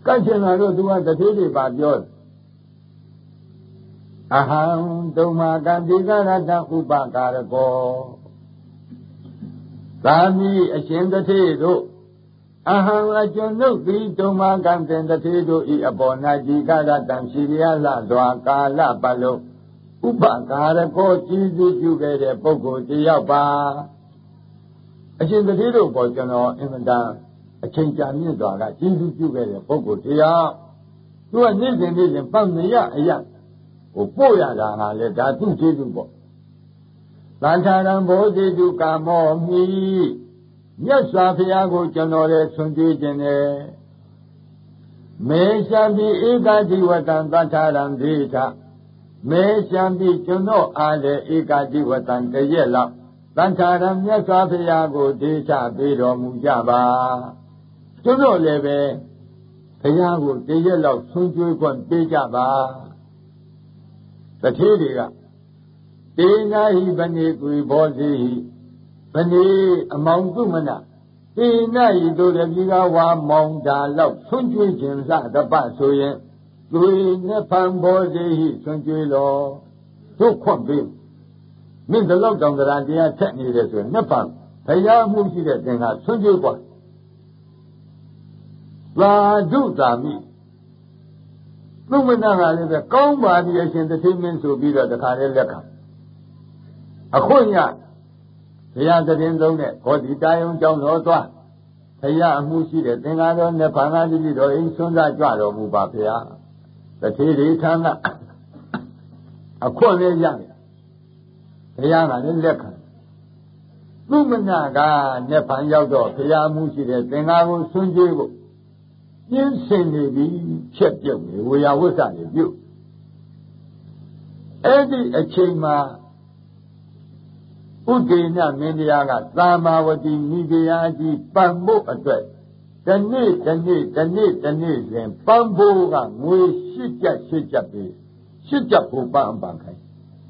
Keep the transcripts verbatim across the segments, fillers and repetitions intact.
ကတ်ချင်လာတော့သူကတတိတွေပါပြောတယ်အဟံဒုမကံဒီကရတဥပကာရကောသာမိအရှင်တတိတို့အဟံအကျွန်ုပ်သည်ဒုမကံတင်တတိတို့ဤအပေါ်၌ဒီကရတံရှိရလစွာကာလပတ်လုံးဥပကာရကောကြည်စုပြုခဲ့တဲ့ပုဂ္ဂိုလ်တယောက်ပါအရှင်တတိတို့ပေါ်ကျွန်တော်အင်မတန်အချိန်ကြာမြင့်စွာကကြည်စုပြုခဲ့တဲ့ပုဂ္ဂိုလ်တယောက်သူကနေ့စဉ်နေ့စဉ်ပတ်မရအရဟိုပို့ရတာကလည်းဒါသူ့ကျေးဇူးပေါ့သံဃာရံဘောဇေတုကာမောမိမြတ်စွာဘုရားကိုကျွန်တော်လည်းဆွံ့ကြွေးခြင်းနဲ့မေရှံပိဧကတိဝတံသံဃာရံဒေထမေရှံပိကျွန်တော်အားလည်းဧကတိဝတံတရက်လောက်သံဃာရံမြတ်စွာဘုရားကိုဒေထပေးတော်မူကြပါကျွန်တော်လည်းပဲဘုရားကိုတရက်လောက်ဆွံ့ကြွေးခွင့်ပေးကြပါတထေးတွေကတေနာဟိဗနေကွေဘောဇေဟိဗနေအမောင်သူမနာတေနာဟိတို့လည်းဒီကဝါမောင်တာလောက်ဆွံ့ကြွေးခြင်းစတပတ်ဆိုရင်သူနဲ့ဖန်ဘောဇေဟိဆွံ့ကြွေးလောတို့ခွင့်ပေးမင်းဒီလောက်တောင်တရားတရားထက်နေတယ်ဆိုရင်နှစ်ဖန်ဘုရားမှုရှိတဲ့သင်္ကဆွံ့ကြွေးသွားသာဓုသာမိသူမနာကလည်းပဲကောင်းပါပြီအရှင်တထေးမင်းဆိုပြီးတော့တခါလေးလက်ခံအခုညဘုရားတရင်သုံးတဲ့ဘောဓိတာယုံကျောင်းတော်သွားဘုရားအမှုရှိတဲ့သင်္ဃာတော်နဲ့ဘာသာတိတိတော်အိမ်ဆွမ်းစားကြွတော်မူပါဘုရားတထေးဒီထမ်းကအခွင့်လေးရတယ်ဘုရားကလည်းလက်ခံသူမနာကနဲ့ဖန်ရောက်တော့ဘုရားအမှုရှိတဲ့သင်္ဃာကိုဆွမ်းကြွေးဖို့ပြင်းစင်နေပြီချက်ပြုတ်နေဝေယဝိသနေပြုတ်အဲ့ဒီအချိန်မှာဥဒေနမင်းတရားကသာမာဝတိမိဖုရားကြီးပံဖို့အတွက်တနေ့တနေ့တနေ့တနေ့စဉ်ပံဖို့ကငွေရှစ်ကျပ်ရှစ်ကျပ်ပေးရှစ်ကျပ်ဖို့ပန်းပန်းခိုင်း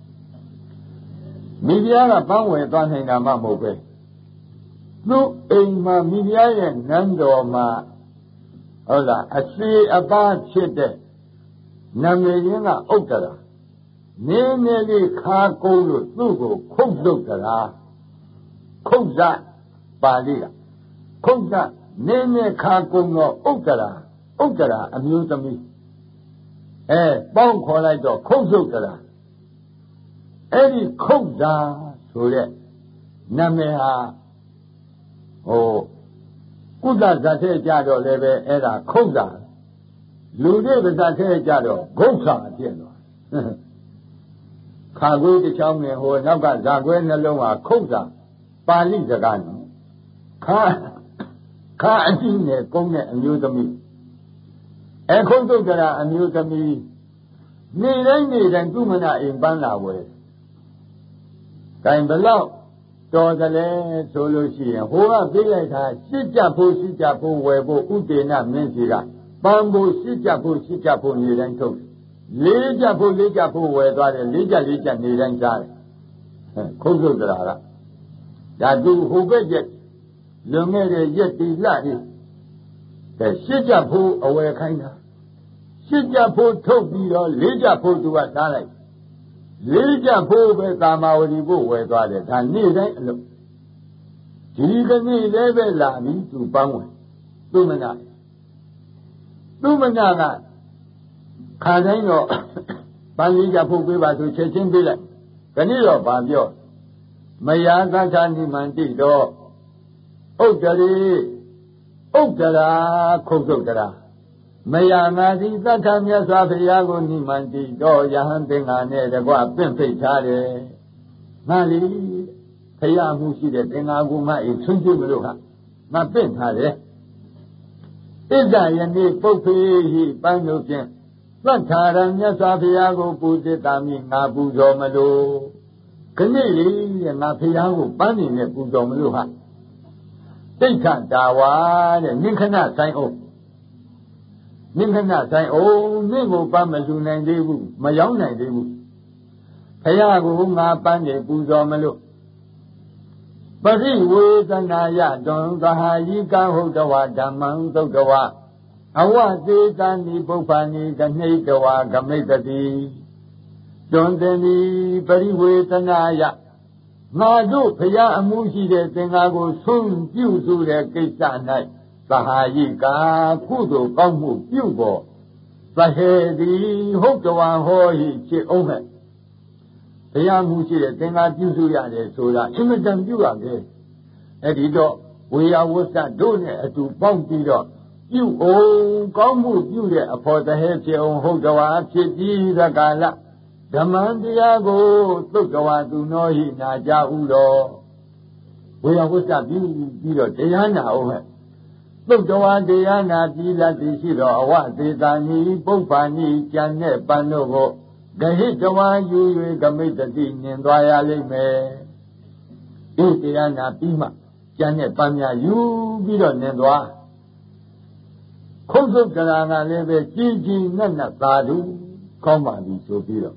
မိဖုရားကပန်းဝယ်သွားနိုင်တာမှမဟုတ်ပဲသူ့အိမ်မှာမိဖုရားရဲ့နန်းတော်မှာဟုတ်လားအစီအပါဖြစ်တဲ့နာမည်ရင်းကဥဒ္ဒရာနည်းနည်းလေးခါကုန်းလို့သူ့ကိုခုတ်လုတ်ကြလားခုတ်ဇပါဠိကခုတ်ဇနည်းနည်းခါကုန်းတော့ဥဒ္ဒရာဥဒ္ဒရာအမျိုးသမီးအဲပေါင်းခေါ်လိုက်တော့ခုတ်လုတ်ကြလားအဲ့ဒီခုတ်ဇဆိုတဲ့နာမည်ဟာဟိုကုသဇတ်ထဲကြတော့လည်းပဲအဲ့ဒါခုတ်တာလူတွေပါဇတ်ထဲကြတော့ဂုတ်ဆာဖြစ်သွားခါကွေးတစ်ချောင်းနဲ့ဟိုနောက်ကဇာကွဲနှလုံးဟာခုတ်တာပါဠိစကားနော်ခါခါအကြည့်နဲ့ကုန်းတဲ့အမျိုးသမီးအခုတုတ်တရာအမျိုးသမီးနေတိုင်းနေတိုင်းသူ့မနာအိမ်ပန်းလာဝယ်ကင်ဘလောက်တော်တယ်လေဆိုလို့ရှိရင်ဟိုကပြေးလိုက်တာရှစ်ကြဖို့ရှစ်ကြဖို့ဝယ်ဖို့ဥဒေနမင်းကြီးကပန်းဖို့ရှစ်ကြဖို့ရှစ်ကြဖို့နေတိုင်းထုတ်လေးကြဖို့လေးကြဖို့ဝယ်သွားတယ်လေးကြလေးကြနေတိုင်းစားတယ်ခုတ်စုတ်တရာကဒါသူဟိုဘက်ကျလွန်ခဲ့တဲ့ရက်တီလှကြီးတဲ့ရှစ်ကြဖို့အဝယ်ခိုင်းတာရှစ်ကြဖို့ထုတ်ပြီးတော့လေးကြဖို့သူကစားလိုက်လေးကြဖို့ပဲကာမဝတိဖို့ဝယ်သွားတယ်ဒါနေ့တိုင်းအလုပ်ဒီကနေ့လည်းပဲလာပြီးသူပန်းဝင်သူမနာသူမနာကခါတိုင်းတော့ပန်းလေးကြဖို့ပေးပါဆိုချက်ချင်းပေးလိုက်ခဏတော့ဗာပြောမယာသက္ခဏိမန္တိတော့ဥဒ္ဒရေဥဒ္ဒရာခုတ်စုတ်တရာမယာငါစီသက္ခမြတ်စွာဘုရားကိုနိမန္တိတော့ယဟန်သင်္ဃာနဲ့တကွပင့်ဖိတ်ထားတယ်ငါလီဘုရားမှုရှိတဲ့သင်္ဃာကိုမအေးဆွံ့ကြည့်မလို့ဟာငါပင့်ထားတယ်ဣဇာယနေ့ပုပ္ပေဟိပန်းတို့ဖြင့်သက္ခာရမြတ်စွာဘုရားကိုပူဇေတာမိငါပူဇော်မလို့ခဏလေးတဲ့ငါဘုရားကိုပန်းနေနဲ့ပူဇော်မလို့ဟာတိဋ္ဌတာဝါတဲ့နိခဏဆိုင်အောင်နိခဏဆိုင်အောင်နင့်ကိုပန်းမလူနိုင်သေးဘူးမရောက်နိုင်သေးဘူးဘုရားကိုငါပန်းနေပူဇော်မလို့ပရိဝေသနာယတွန်သဟာယိကဟုတ်တဝဓမ္မံသုတ်တဝ Awa Setani Bopani Ganetawa Gametati Dondeni Pariwetanaya Madu Paya Amushi de Tengago Sun Piusu de Kisanai Sahayika Kudo Kamu Piubo Sahedi Hokawan Hoi Che Ome Paya Mushi de Tenga Piusu Yade Soda Imitan Piuage Edido We are Wasa Done to Pompido You own Kamu Piude for the head on Hokawa Chiti the Gala Damandiago Tokawa to Nohi Naja Udo We are Wasa Piudo Diana Ome Tokawa Diana Dila Dishiro Awa Setani Bopani Jane Panogo Gahitawa you Gametati Nindwaya Lime Diana Pima Jane Pamia you Bido Nindwa Koso Karana Leve Gigi Nana Sadu Komadi Sopiro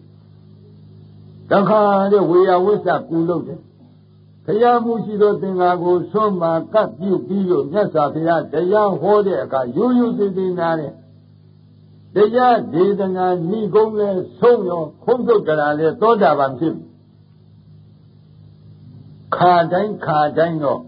Daka we are Wasa Pulo Kayamushiro Tengago Soma Kat you Pilo Nasapia Daya Hode Aka Yuyu Dinare Daya Didana Nigole Soyo Koso Karale Toda Vanship Kadain Kadaino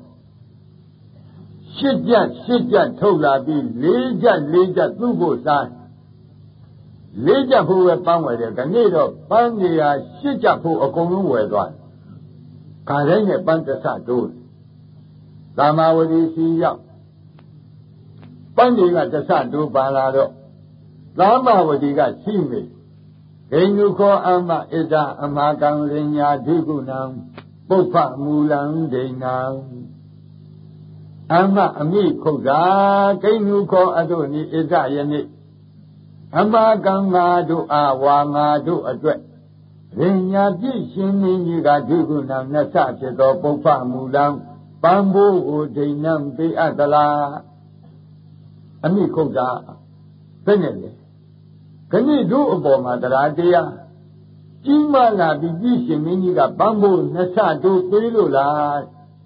Shidja Shidja Tola Bi Leja Leja Tugo San Leja Pu Pangwe Ganedo Pangia Shidja Pu Okonu Wedwan Karene Pantasa Do Lamawadi Siya Pandiga Tasa Do Balado Lamawadiga Simi Enuko Ama Ida Amagang Linya Digunam Bopa Mulang Denam Ama Ami Koga Kenuko Adoni Ida Yeni Amagang Madu Awa Madu Adwet Rinya Bishin Niga Digunam Nasa Cheto Bopa Mulang Bambu Dinam Bi Adala Ami Koga Penele Kani do Obama Daradia Jima La Bishin Niga Bambu Nasa Do Pilula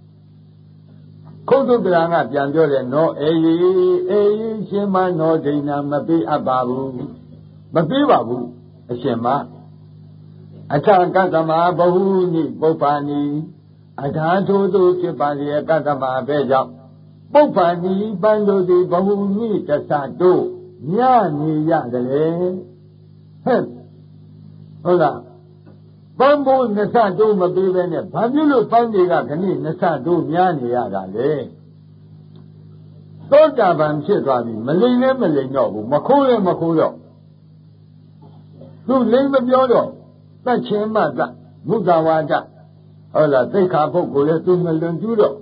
Kodo Granga Piandore no Eyi Eyi Shema no Dinam Mabi Ababu Mabi Babu Shema Acha Katama Bahuni Bopani Adhato do Chipali Katama Beja Bopani Bando di Bahuni Tasato Nyani Yadale Hola Bambo Nasato Mabivene Babulo Pandiga Kani Nasato Nyani Yadale Tota Ban Chitwabi Malay Malay no Makole Makolo Who lay the Biodo That Chemada, Mudawada, Ola, take up Gole to Melundudo.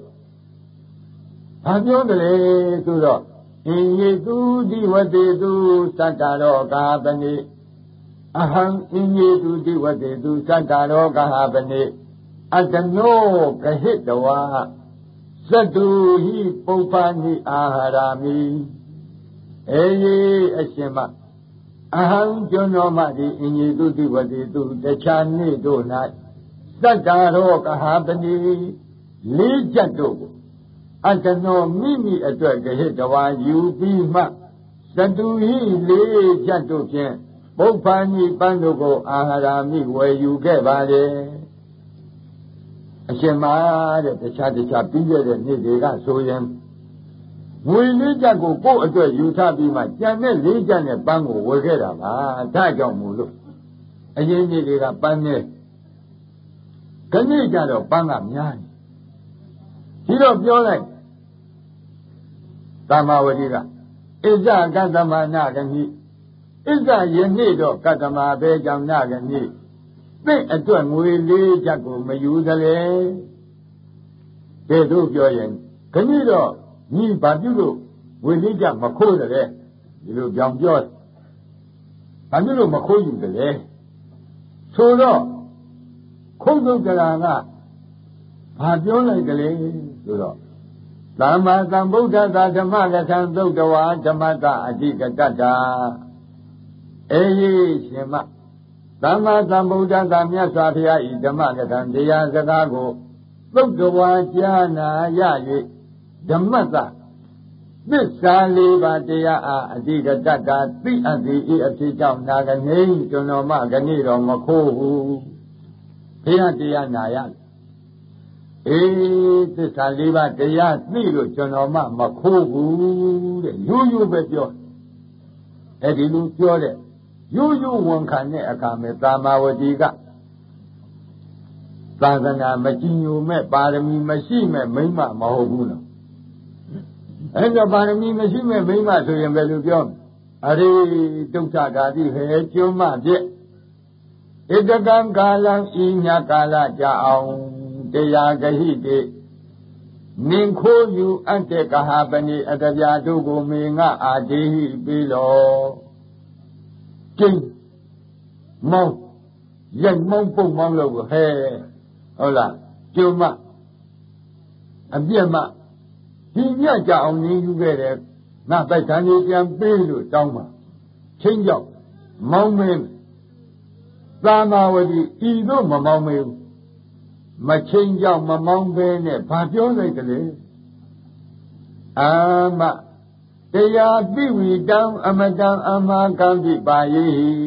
Padione to the in ye do di what they do, Santaro Gabani. Aham in ye do di what they do, Santaro Gabani. At the no Kahit the wa Sadu he Popani Aharami. Eye Ashema. Aham Jonomadi in ye do di what they do, the Chani do not. Santaro Gahabani. Lijato. I can know Mimi at the hit the one you be ma. Sandu he lay Janto Ken. Bopani Bandogo Aharami where you get by there. Ashema the Chati Chapiga and Nidiga so him. We Lija go go at the Utah be my Janet Lijan and Bango will get up. Ah, Tajo Mulu. Again, Nidiga Bane. Kanija Bangam Yan. He don't feel like Tamawadiga. Is that Gadama Nagani? Is that Yenido Katama Bejam Nagani? Make a turn we lay Jaco Mayudale. They do join. Canido, me Badulo, we lay Jam Makoda there. You know, Jam Jot. Badulo Makoyu the day. So, no. Kodo Galana. Padiola Gale, so. Lama Sambuddha Dhamma Santo Dawa Dhamata Adika Tata Eyi Shema Lama Sambuddha Dhamma Sapia Dhamma Sandia Zagago Buddhawa Jana Yayi Dhammata သစ္စာလေးပါးတရားအားအတိကတ္တတာသိအပ်သည်ဤအဖြစ်ကြောင့်နာကနေကျွန်တော်မှခဏိတော်မခိုးဘူးဘုရားတရားနာရအေးသစ္စာလေးပါးတရားသိလို့ကျွန်တော်မှမခိုးဘူးတဲ့ရိုးရိုးပဲပြောအဲ့ဒီလိုပြောတဲ့ရိုးရိုးဝန်ခံတဲ့အခါမှာသာမဝတိကသာသနာမကြည်ညိုမဲ့ပါရမီမရှိမဲ့မိမ့်မမဟုတ်ဘူးနော်အဲ့တော့ပါရမီမရှိမဲ့မိမ့်မဆိုရင်ဘယ်လိုပြောအရိဒုက္ခဓာတိဟဲကျွမ်းမပြည့်ဧကကံကာလံဤညကာလကြအောင်တရားဂဟိတိနင်ခိုးယူအပ်တဲ့ကဟာပဏိအတပြာတို့ကိုမေငါအာဒေဟိပြီးလောကျင်းမောင်းရက်မောင်းပုံမောင်းလို့ဟဲဟုတ်လားကျွမ်းမအပြည့်မဒီညကြအောင်နင်းယူခဲ့တယ်ငါပိုက်ဆံကြီးပြန်ပေးလို့တောင်းပါချင်းကြောက်မောင်းမင်းသာမဝတိဤသို့မမောင်းမေးဘူးမချင်းကြောက်မမောင်းပဲနဲ့ဘာပြောလိုက်တယ်လဲအာမတရားပိဝိတံအမတံအမကံပိပါယေ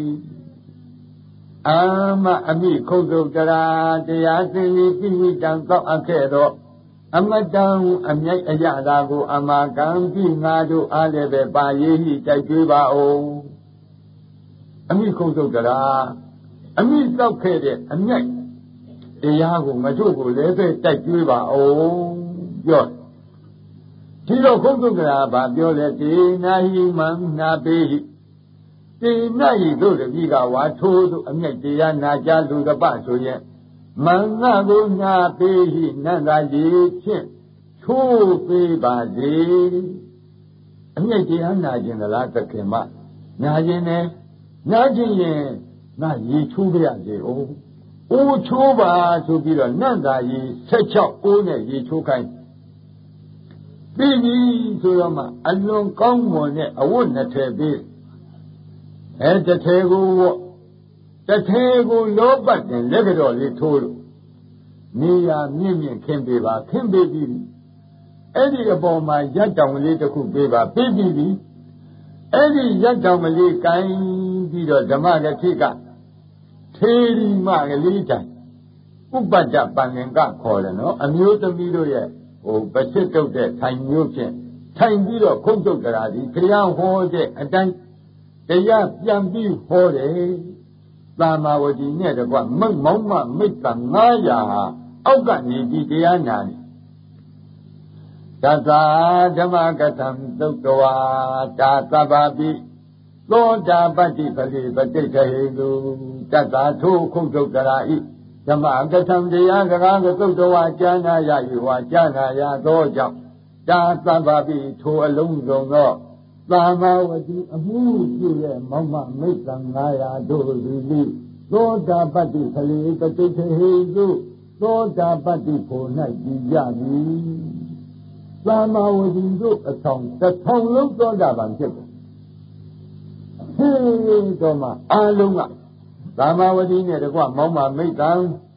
အာမအမိခုတ်သုတ်တရာတရားစင်ပြီးပိဝိတံသောက်အပ်ခဲ့တော့အမတံအမြိုက်အရသာကိုအမကံပိငါတို့အားလည်းပဲပါယေဟိတိုက်ကျွေးပါအောင်အမိခုတ်သုတ်တရာအမိသောက်ခဲ့တဲ့အမြိုက်တရားကိုမတို့ကိုလည်းပဲတိုက်ကျွေးပါအောင်ပြောဒီတော့ခုတ်သုတ်တရာဗာပြောလဲတေနာဟိမံနာပေဟိတေနာဟိတို့တပည့်ကဝါထိုးတို့အမြိုက်တရားနာကြလူတပဆိုရင်မင်္ဂကိုနာပေဟိနန္ဒာရေဖြင့်ချိုးပေးပါစေအမြိုက်တရားနာခြင်းလားသခင်မနာခြင်းနဲ့နာခြင်းရင်ငါရေချိုးပြရစေ哦အိုးချိုးပါဆိုပြီးတော့နန္ဒာရေဆက်ချောက်အိုးနဲ့ရေချိုးခိုင်းပြီးပြီဆိုတော့မှအလွန်ကောင်းမွန်တဲ့အဝတ်နှစ်ထည်ပေးအဲတစ်ထည်ကိုဝတ်တစ်ထည်ကိုလောပတ်တင်လက်ကြော်လေးထိုးလို့နေရမြင့်မြင့်ခင်းပေးပါခင်းပေးပြီးအဲ့ဒီအပေါ်မှာရက်တောင်လေးတစ်ခုပေးပါပြီးပြီအဲ့ဒီရက်တောင်လေးကိုင်းပြီးတော့ဓမ္မကတိကထေရီမကလေးတိုင်ဥပတ္တပန္နင်္ဂခေါ်တယ်နော်အမျိုးသမီးတို့ရဲ့ဟိုပစစ်တုတ်တဲ့ထိုင်မျိုးဖြင့်ထိုင်ပြီးတော့ခုတ်တုတ်ကြတာဒီခရားဟောတဲ့အတိုင်းတရားပြန်ပြီးဟောတယ်သာမဝတိနဲ့တကွမိတ်မောင်းမမိတ်ကငါးရာဟာအောက်ကနေဒီတရားနာနေသတ္တာဓမ္မကထံသုတ်တော်တာသဗ္ဗပိသောတာပတ္တိပတိပတိတဟေတုတတ္တာထိုခုတ်တုတ်ကြရာဤဓမ္မကထံတရားစကားကသုတ်တော်ကျမ်းနာရယူဝါကျမ်းနာရသောကြောင့်တာသဗ္ဗပိထိုအလုံးစုံသောသာမဝတိအမှုပြုရဲ့မောင်မမိတ်္တငါးရာတို့သည်သောတာပတ္တိခလေပတိထေဟိတုသောတာပတ္တိဖို့၌ကြည်ကြသည်သာမဝတိတို့အဆောင်တစ်ထောင်လုံးသောတာပန်ဖြစ်တယ်ဟေးတော့မှအာလုံးကသာမဝတိနဲ့တကွမောင်မမိတ်္တ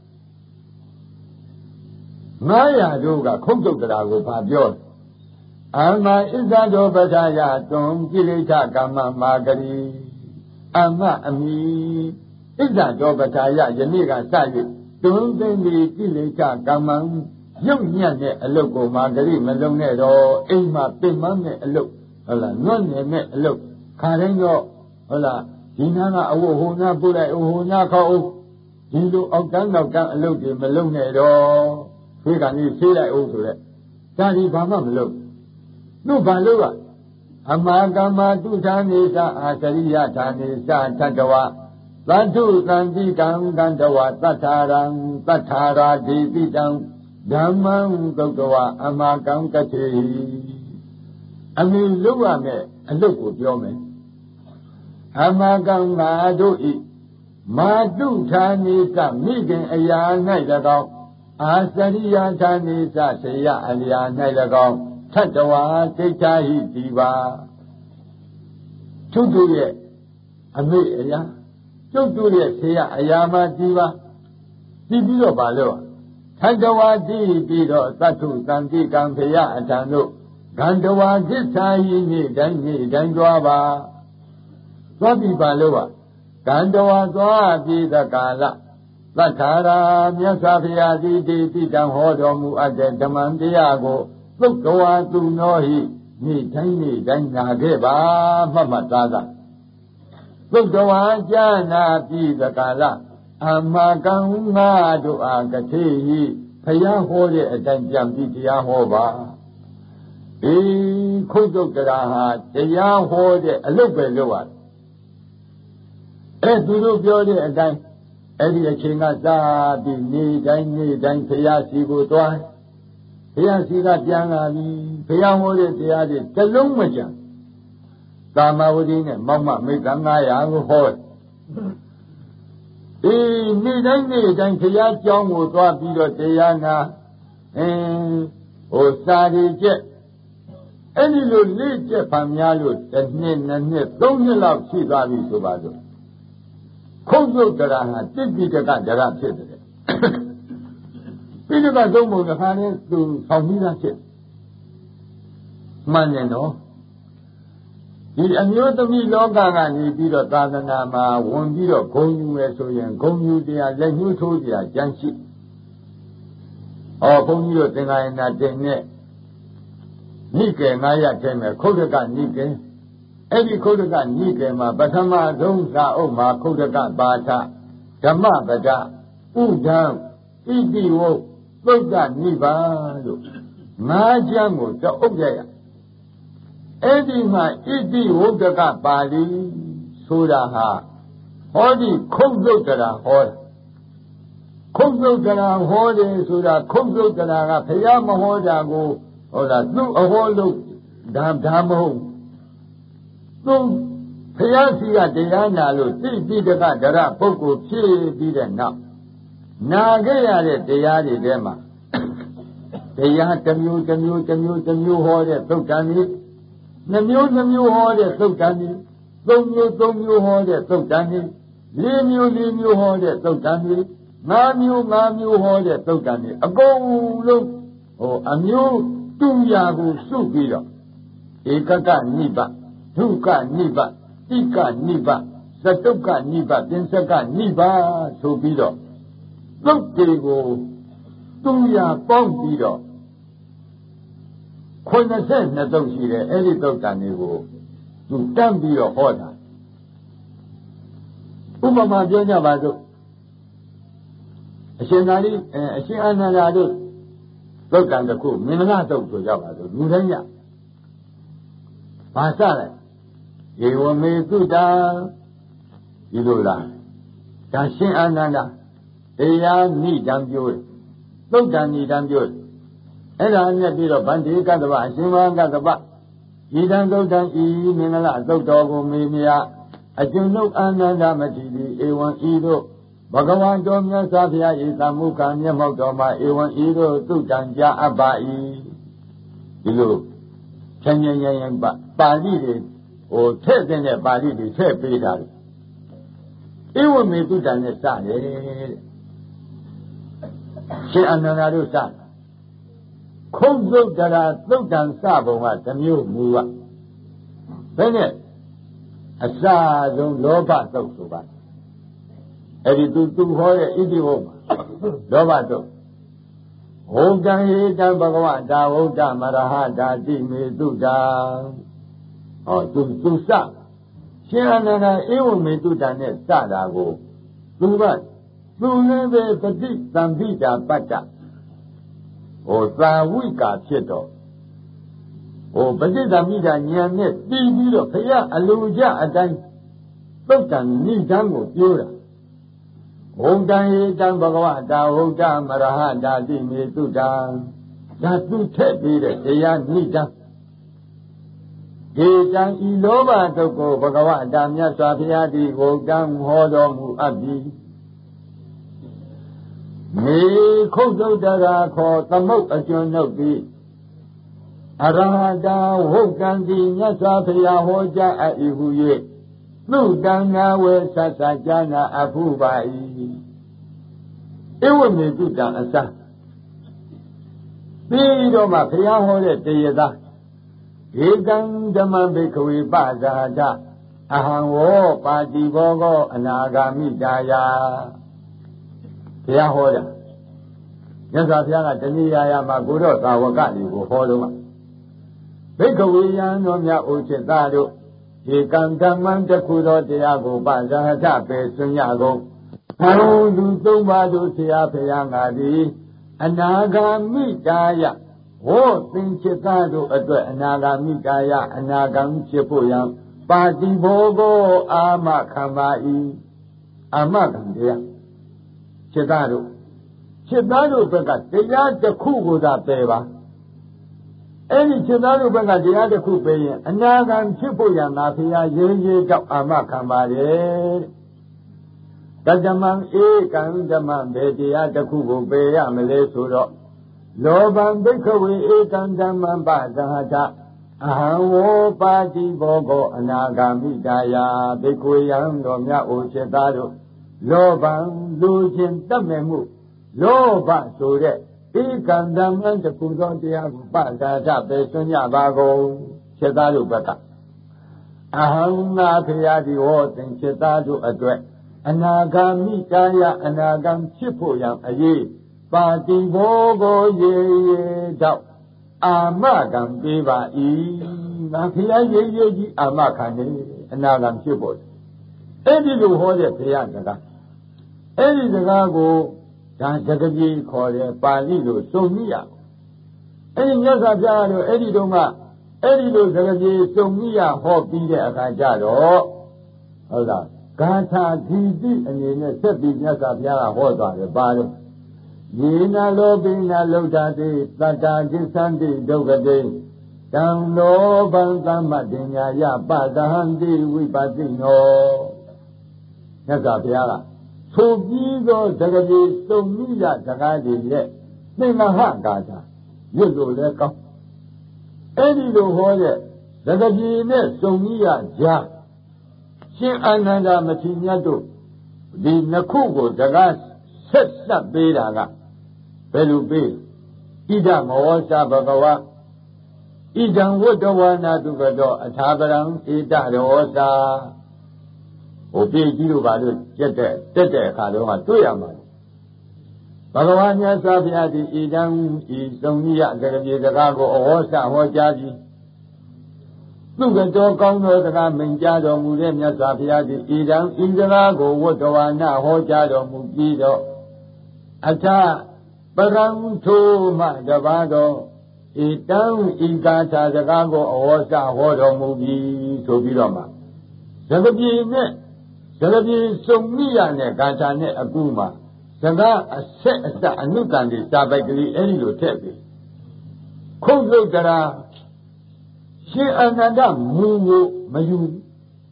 ငါးရာတို့ကခုတ်တုတ်တရားကိုဗာပြောတယ်အမဣဇဒောပထာယတွံကိလေသာကမ္မမာဂရီအမအမိဣဇဒောပထာယယနေ့ကစ၍တွံသိမ့်ပြီးကိလေသာကမ္မရုပ်ညံ့တဲ့အလုတ်ကိုမာဂရီမလုံးနဲ့တော့အိမ်မှာပင်မနဲ့အလုတ်ဟုတ်လားနွတ်နယ်နဲ့အလုတ်ခါတိုင်းတော့ဟုတ်လားဒီနာကအဝတ်ဟိုနာပို့လိုက်ဟိုနာခေါအောင်ဒီလိုအောက်တန်းနောက်တန်းအလုတ်တွေမလုံးနဲ့တော့ဖေးကနေဆေးလိုက်အောင်ဆိုတဲ့ဒါဒီဘာမှမလုပ်တို့ဘာလို့ကအမာကမ္မတုဌာနေသအာစရိယဌာနေသတတဝသတ္ထုသံတိကံကန္တဝသတ္ထာရံသတ္ထာရာဒိတိတံဓမ္မံသုတ်တဝအမာကံကတိအမိလုပ်ရမယ်အလုပ်ကိုပြောမယ်အမာကံငါတို့ဤမာတုဌာနေသမိခင်အရာ၌၎င်းအာစရိယဌာနေသဆေယအလျာ၌၎င်းထတ္တဝါဒိဋ္ဌာဟိတိပါသူတို့ရဲ့အမိအရာကျုပ်တို့ရဲ့ဆေယအရာမှဒီပါဒီပြီးတော့ပါလို့ထတ္တဝါတိပြီးတော့သတ္ထုတံတိကံဖေယအထံတို့ Gandawa Gisayi ni Dani Dandwaba Swabi Balova Gandawa Swabi the Kala Latara Myasavia di di dam hodomu ade damandiago Lukwa tu nohi ni tiny dana geba Mamataza Lukwa Jana di the Kala Amaganga do Agati Paya Hori Adanjam di Yahoba E Kudokaraha, the Yahode, a little bit lower. As you look your day and then, Eddie Chingaza, the need, I need, and Payasi go twice. Payasi got Yana, Payahode, the other, the Lumajan. Samawudin and Mamma make a Naya horse. E need, I need, and Payasi would drop you to Diana and Osadi Jet. Any little lead Pamyalo, that name and net, don't allow Sigavi Subado. Kozo Daraha, did be the Gandara said it. Peter Gadomo, the Hane to Samina said. Maneno. The Anyotomi Logana, the Bida Tadanama, one bit of Gonu, so and Gonu, they are let you to their Jansi. Or Gonu, then I not the net. Nike Naya came a Kodaka Nike. Every Kodaka Nike, ma Batama Donza Oma Kodaka Bata, Dama Bada, Udam, Idiwo, Loda Niba, Majamu, the Ogaya. Every ma Idi Wodaka Bali, Sudaha, Hodi Kodokara Hor. Kodokara Horde, Suda, Kodokara, Payama Hordago. Oh, that no, a whole look, damn, damn, home. No, Payasi, Diana, look, see, be the Gandara, Poco, see, be the now. Nagaya, the Yadi Dema. The Yah, the Mu, the Mu, the Mu, the Mu, Horde, so can it. The Mu, the Mu, Horde, so can it. Don't you, don't you, Horde, so can it. Leave you, leave you, Horde, so can it. Mam you, mam you, Horde, so can it. A go, look, oh, a new. Two Yagu Supiro Ekaka Niba, Tuka Niba, Ika Niba, Satuka Niba, Tinsaka Niba, Supiro. Look, they go Tuya Bombiro. When I said Nadoshi, any doctor Nigo, to Tambio Hoda. Umama Jonia Bado. Shenari, Shenanado. Look at the cool, Minato to Java, Mudanya. Pasala, you will make good down. You do that. Tashin Ananda, they are need and beauty. Look at need and beauty. And I never did a bandit got the back, Simon got the back. You don't go down, E. Minala, Doctor Mimia. I do look Ananda Matidi, A one Edo. Bhagavan Domya Savya Isamuka Nyamotoma Ewan Edo Tutanja Abai. You Kenya Bali or Tezin Bali, the Ted Peter. Ewan may do than a son. She another son. Kozo Dara Sultan Sabo was the new mover. Then it a Sazon Loba Sosuba. Editu tu hoye idioma. Dobato. Hoga hita Bhagavan da hoga maraha da di me tu da. Oh, tu tu sa. Shenana ewo me tu da ne sa da go. Tu ba. Tu ne be pati sambita pata. Oh, sa wika chito. Oh, pati sambita nyan ne ti biro paya aluja adan. Tokan ni dango piora. Hoga dan Bhagavan da hoga maraha da di me tu da. Da tu te bire ya ni da. Ejan iloba toko Bhagavan da mya swabhya di hogan hodo mu abbi. Me khuddo dara kho tamuk ajun nok di. Arahada hogan di mya swabhya hoja a ihuye. Lu danga we sasajana abubai. Ewa me tu da asa. Bido ma phaya hode teyada. Ekam Dhamma Bhikkhave Pasahata Aham Wo Patibogo Anagami Daya Bhaya Hoda Nyasa Bhaya Taniyaya Maguro Sawakali Hodoma Bhikkhave Yanomya Uchitadu Ekam Dhamma Bhikkhave Tiago Pasahata Pesunyago Haru Tumadu Tia Payangadi Anagami Daya Wo Sinchitadu Adwa Anagami Daya Anagam Chipuyan Patibogo Ama Kamai Amakandia Chitadu Chitadu Beka Tia the Kuguda Peva Any Chitadu Beka Tia the Kupe Anagam Chipuyan Afia Ye Ama Kamari Tadaman Ekam Daman Bedia the Kubu Beya Mele Suro Loban Bhikkhave Ekam Dhamma Pasahata Aham Wo Patibogo Anagami Daya Bhikkhave Yanomya Uchitadu Loban Lujin Tamemu Loba Sure Ekam Dhamma Bhikkhave Tiago Pasahata Pesunya Bago Chitadu Beka Aham Napiyadi Wo Sinchitadu Adwe Anagami Daya Anagam Chipuyan Aye Patibogo Ye Dao Amagam Deva E Mafia Ye Amakane Anagam Chipuy Eddie Lu Hode Pianaga Eddie the Gago Dantagaji Kore Pali Lu Sumia Eddie Yazabjaro Eddie Doma Eddie Lu Zagaji Sumia Hopi de Akajaro Hola Gata Didi and in a Sepi Yazabjara Hoda the Bado Yena Lobina Lodade, Tata Sandi Dogade, Down Low Bangamadinya Yabadahandi Wipatino Nazapiara. So Gigo Zagadi, so Mia Zagadi yet, Nemaha Gata, Yuzu Leko. Eddie Lohoye, Zagadi, so Mia Ja, Shin Ananda Matinyato, the Nakugo Zagas, Sessa Bedaga. Belubi, Ida Mosa Bagawa, Ida Wodawana Dugado, Atabaran, Ida Rosa, Obi Gilubadu, Jete, Tete, Kaloma, Tuyama. Bagawanya Sabiati, Idam, Isonia, the Gago, Osa, Hojaji. Look at the Congo, the Minjado, Mudemia Sabiati, Idam, Indirago, Wodawana, Hojado, Mugido, Ata. Barang tu Madavado, Itam Igata the Gago Osa Hodo Mugi Tobiroma. Sagabi ne, Sagabi Sumia ne, Gata ne Aguma, Saga a set a Nukandi Sabagli Elio Tepi. Kogo Dara, She Anada Mumu Mayu.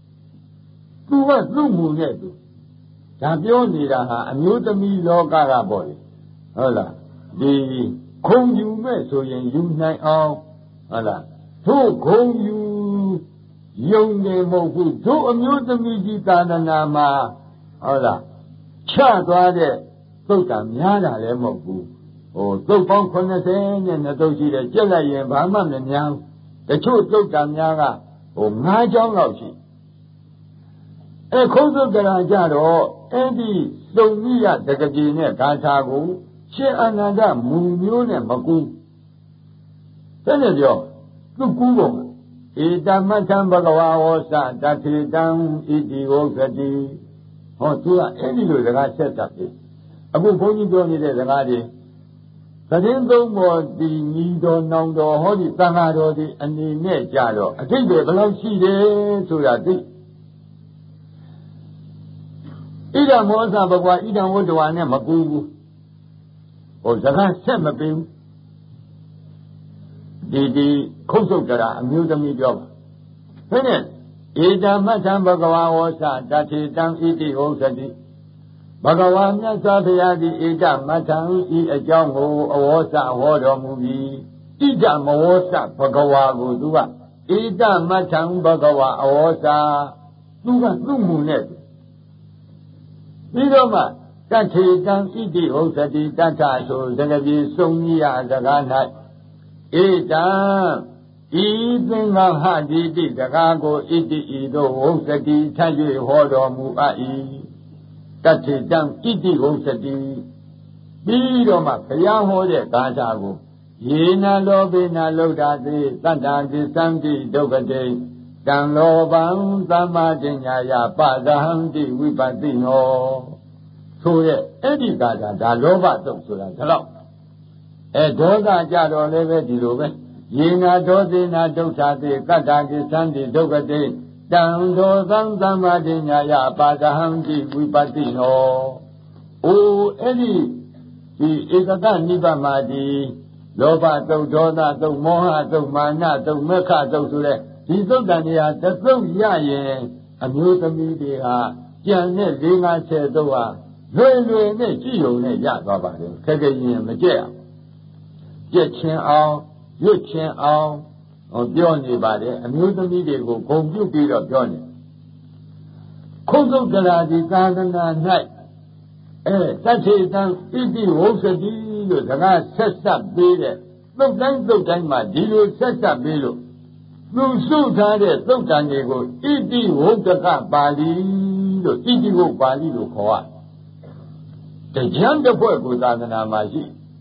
Tu was Lumu Nedu. Tapioni Raha, Amutami Loga Boy. Hola, the Kong you met so you night out. Hola, to Kong you young name of who to amuse the Mijitana Nama. Hola, Chadwade, Totam Yana Lemoku, or Topon Conasen and the Doji the Jelly and Baman and Yang, the two Totam Yaga, or Majong Oshi. A Koso Garajado, Eddie Sonia the Gagine Kantago. She another Mumune Maku. Tell you, look Google. Ida Matan Bagawa, that is down, Iti Ogadi, or to any of the last set up it. Abu Pony Doni de Gadi. Kadendo was the Nido Nando, Holy Tanado, and the Net Jado. I think they belong to that. Ida Mosa Bagua, Ida Wodoane Magu. Or Zaga Semabim, the Kosogara, Amudami Job. Finish. Ida Matan Bagawa Osa, that is down Iti Osadi. Bagawana Sabiadi, Ida Matan, E. a Jango, Osa, Hodo Movie. Ida Mosa, Bagawa Gudua. Ida Matan Bagawa Osa, Luga Lumunet. Idoma. Kati dan iti osadi tata so zagabi sonia zagana. Ida ဤသင်္ဃဟတိတိတကားကိုဣတိဤသို့ဝုစတိထပ်၍ဟောတော်မူအပ်၏တထေတံဣတိဝုစတိပြီးတော့မှဘုရားဟောတဲ့ဂါထာကိုယေနလောဘေနလောဒာတိတတ္တာကိသံတိဒုက္ခတိတံလောဘံသမ္မာပညာယပဒဟံတိဝိပတ္တိနောဆိုတဲ့အဲ့ဒီဂါထာဒါလောဘတုတ်ဆိုတာဒါတော့အဲဒေါသကြတော့လည်းပဲဒီလိုပဲယေနာဒောသေနာဒုက္ခတိကတ္တာကိသံတိဒုက္ခတိတံဒောသံသမ္မာပညာယပဒဟံတိဝိပတ္တိနောအိုအဲ့ဒီဒီဧကတနိဗ္ဗာန်မှာဒီလောဘတုတ်ဒေါသတုတ်မောဟတုတ်မာနတုတ်မေခတုတ်ဆိုတဲ့ဒီသုတ်တန်တွေဟာတစ်သုတ်ရရင်အမျိုးသမီးတွေဟာကြံတဲ့၄၅ဆယ်သုတ်ဟာလွယ်လွယ်နဲ့ကြည်ုံနဲ့ရသွားပါတယ်ခက်ခဲရင်မကြက်အောင်ကြက်ချင်းအောင်ရွတ်ချင်းအောင်ဟောပြောနေပါတယ်အမျိုးသမီးတွေကိုဂုဏ်ပြုပြီးတော့ပြောနေခုတ်သုတ်တရာဒီသာသနာ၌အဲတထေတံဣတိဝုစတိလို့စကားဆက်ဆက်ပေးတဲ့သုတ်တိုင်းသုတ်တိုင်းမှာဒီလိုဆက်ဆက်ပေးလို့သူစုထားတဲ့သုတ်တန်တွေကိုဣတိဝုဒ္ဒကပါဠိလို့ဣတိဝုဒ္ပါဠိလို့ခေါ်ရတယ်တရားတစ်ဖွဲ့ကိုသာသနာမှာရှိ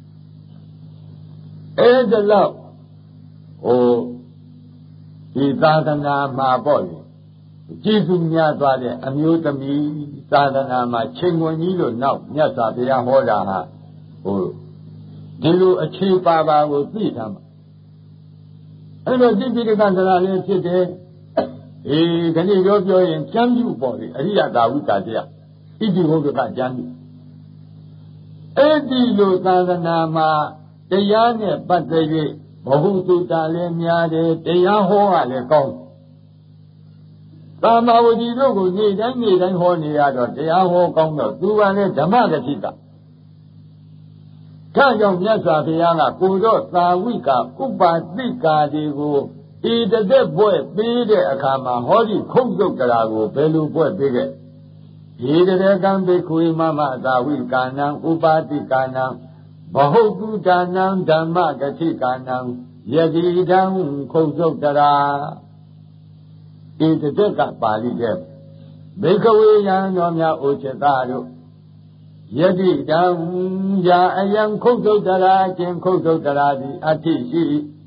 အဲ့ဒါလောက်ဟိုဒီသာသနာမှာပေါ့လေကျေးဇူးများသွားတဲ့အမျိုးသမီးသာသနာမှာချိန်ဝင်ကြီးလို့နောက်မြတ်စွာဘုရားဟောတာဟာဟိုဒီလိုအခြေပါပါကိုသိထားမှာအဲ့တော့တိပိဋကသရလည်းဖြစ်တယ်အေးခဏပြောပြောရင်ကျမ်းပြုပေါ့လေအရိယသာဝိတာတရားဣတိဝုဒ္ဒကကျမ်းပြုအဲ့ဒီလိုသာသနာမှာတရားနဲ့ပတ်သက်၍ဘဟုတုတလည်းများတယ်တရားဟောကလည်းကောင်းသာမဝတိတို့ကိုနေ့တိုင်းနေ့တိုင်းဟောနေရတော့တရားဟောကောင်းတော့သူကလည်းဓမ္မဂတိကဒါကြောင့်မြတ်စွာဘုရားကကိုတော့သာဝိကဥပါတိကာတွေကိုဤတသက်ဘွဲ့ပေးတဲ့အခါမှာဟောဒီခုတ်သုတ်ကြတာကိုဘယ်လိုဘွဲ့ပေးခဲ့ဤတရကံဘေခွေမမသာဝိကာနံဥပါတိကာနံဘဟုတုဒါနံဓမ္မဂတိကာနံယတိတံခုတ်သုတ်ကြတာဤတတက်ကပါဠိတဲ့ဘေကဝေယံတော်များအိုချတာတို့ယတိတံယာအယံခုတ်သုတ်တရာခြင်းခုတ်သုတ်တရာသည်အဋ္ဌိရှိ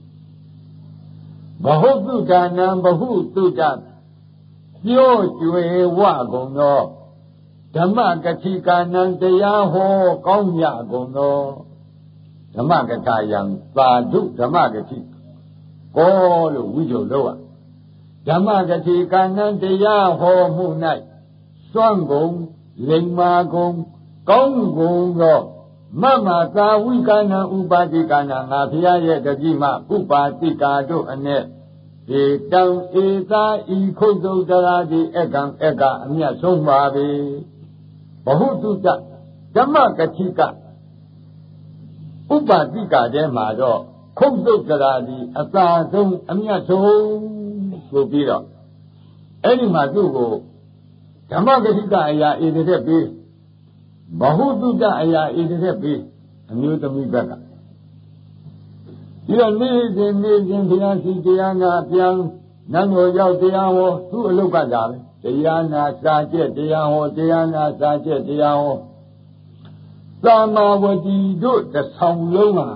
ဘဟုတုဒါနံဘဟုတုတပြောကျွေဝကုန်သောဓမ္မဂတိကာနံတရားဟောကောင်းမြကုန်သောဓမ္မကထာယံသာဓုဓမ္မဂတိကောလို့ဝိဇ္ဇုလို့ဓမ္မဂတိကာနံတရားဟောမှု၌စွန့်ကုန်လိမ္မာကုန်ကောင်းကုန်သောမမသာဝိကာနံဥပါတိကာနံငါဖျားရဲ့တတိမဥပါတိကာတို့အ내ဧတံဧသာဤခုတ်သုတ်တရာတိအကံအကအမြတ်ဆုံးပါပဲဘဟုတုတဓမ္မဂတိကဥပါတိကာထဲမှာတော့ခုတ်သုတ်တရာတိအသာဆုံးအမြတ်ဆုံးဆိုပြီးတော့အဲ့ဒီမှာသူ့ကိုဓမ္မဂတိကအရာဧတတဲ့ပြီးဘဟုတုတအရာဧတတဲ့ပြီးအမျိုးသမီးဘက်ကဒီတော့နေ့စဉ်နေ့စဉ်ဘုရားရှိတရားနာပြန်နတ်တော်ရောက်တရားဟောသူ့အလုပ်ကဒါပဲတရားနာစာကျက်တရားဟောတရားနာစာကျက်တရားဟောသာမဝတိတို့တဆောင်လုံးဟာ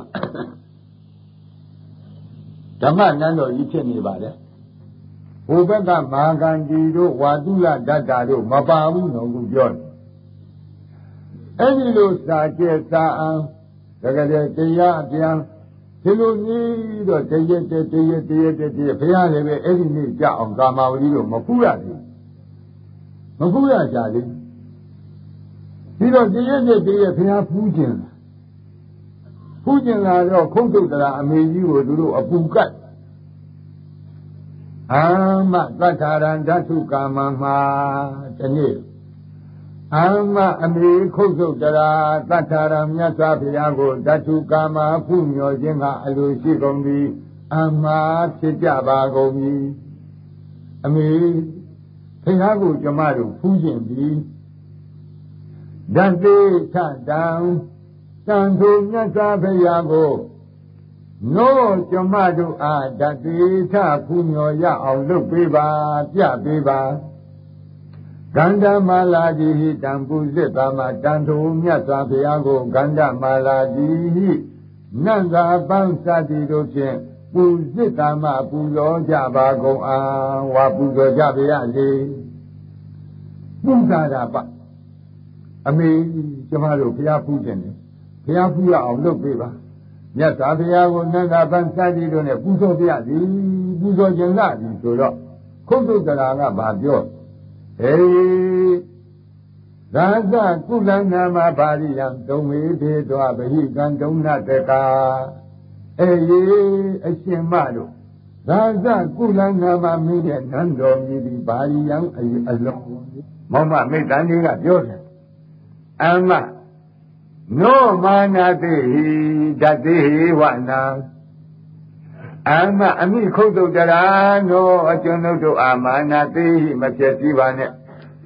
ဓမ္မနန်းတော်ကြီးဖြစ်နေပါလေဟိုဘက်ကမာဂန္ဒီတို့ဝါတုလဒတ္တာတို့မပါဘူးနော်ခုပြောတယ်အဲ့ဒီလိုစာကျက်စာအံတကယ်တရားအပြန်ဒီလိုကြီးတော့တရက်တည်းတရက်တရက်တည်းဘုရားလည်းပဲအဲ့ဒီနေ့ကြအောင်ကာမဝတိတို့မဖူးရဘူးမဖူးရကြလေပြီးတော့တရက်တည်းတရက်ဘုရားဖူးခြင်းဖူးခြင်းလာတော့ခုတ်တုတ်တရာအမေကြီးကိုသူတို့အပူကတ်အာမသတ္ထာရံဓတုကာမမှာဒီနေ့အာမအမေခုတ်သုတ်တရာသတ္ထာရံမြတ်စွာဘုရားကိုဓတုကာမဖူးမြော်ခြင်းကအလိုရှိကုန်သည်အာမဖြစ်ကြပါကုန်ပြီအမေဘုရားကိုကျမတို့ဖူးခြင်းပြီးဓတ္တိထတံတန်ထိုမြတ်စွာဘုရားကို no Jomadu a Dati Punyoya or look biba, Pia biba Ganda Maladi Dambu Zipama Dantu Nyasa Piago Ganda Maladi Nanga Bansadi Doche Puzitama Puzo Jabago a Wapuzo Jabiali Punzada Ami Jomadu Pia Pujene Pia Pia or look biba Yes, I will never Bansadi Done Puzo Piadi Puzo Janadi to Koto Dara Badio Hey, Raza Kulanama Bariam, don't we be to have a heat and don't not take a Shimado. Raza Kulanama million Nando, maybe Bariam alone. Mamma made Daniela Joseph. Amma, no man at the that day one now. Ama ami koto dara no ajono do amana te machetivane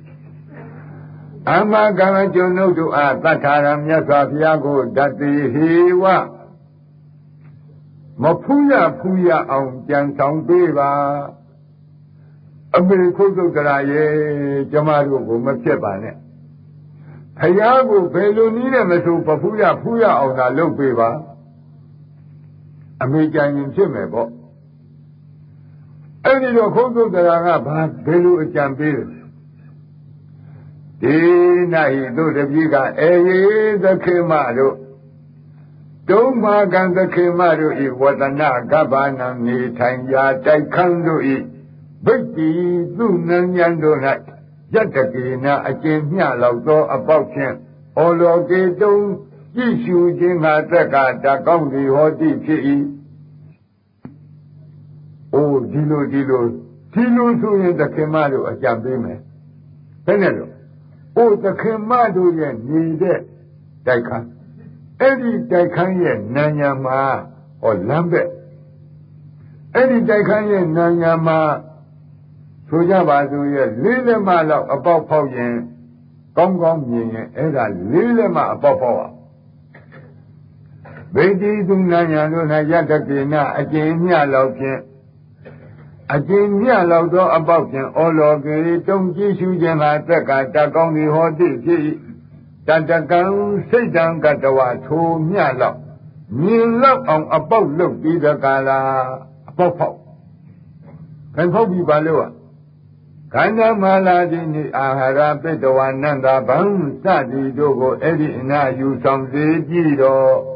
ama gama jono do a tatara myatwa bhya ko dati hewa maphuya phuya aung pyan saung pe ba ami koto dara ye jama do ko ma phet ba ne phaya ko bhe lo ni ne ma so phuya phuya aung da lop pe ba Ami Janin Chimebo. Any of Hondo Daranga, Belu Champion. Dina he do the Viga, eh, the Kimado. Don't mark on the Kimado, it was a na Gabana, ni Tanya, Taikando e. Biki, Zunan Yandonat, Yatakina, a Jimia Laudo about him. All of the don't. Issue Jima Taka, Takongi, Hoti Chi. Oh, Dilo Dilo, Dilo to the Kemado, a Jambime. Penelo. Oh, the Kemado yen needed Daika. Eddie Daikan yen Nanyama or Lambert. Eddie Daikan yen Nanyama Sojabadu yen, Lila Mala about Pau yen, Gong Gong yen, Eda Lila Ma about Power. Vedi Dunaya Luna Yatakina, a Jania Laukin, a Jania Laudo about him, all of the don't issue Jema Taka, Takoni Hoti, Tatakan, Satan Katawa, two Miala, Mila on about look, be the Gala, Popo. Can Poppy Balua Kanda Maladini Ahara Petawananda Bang Sadi Dogo Eddie Na you some Zido.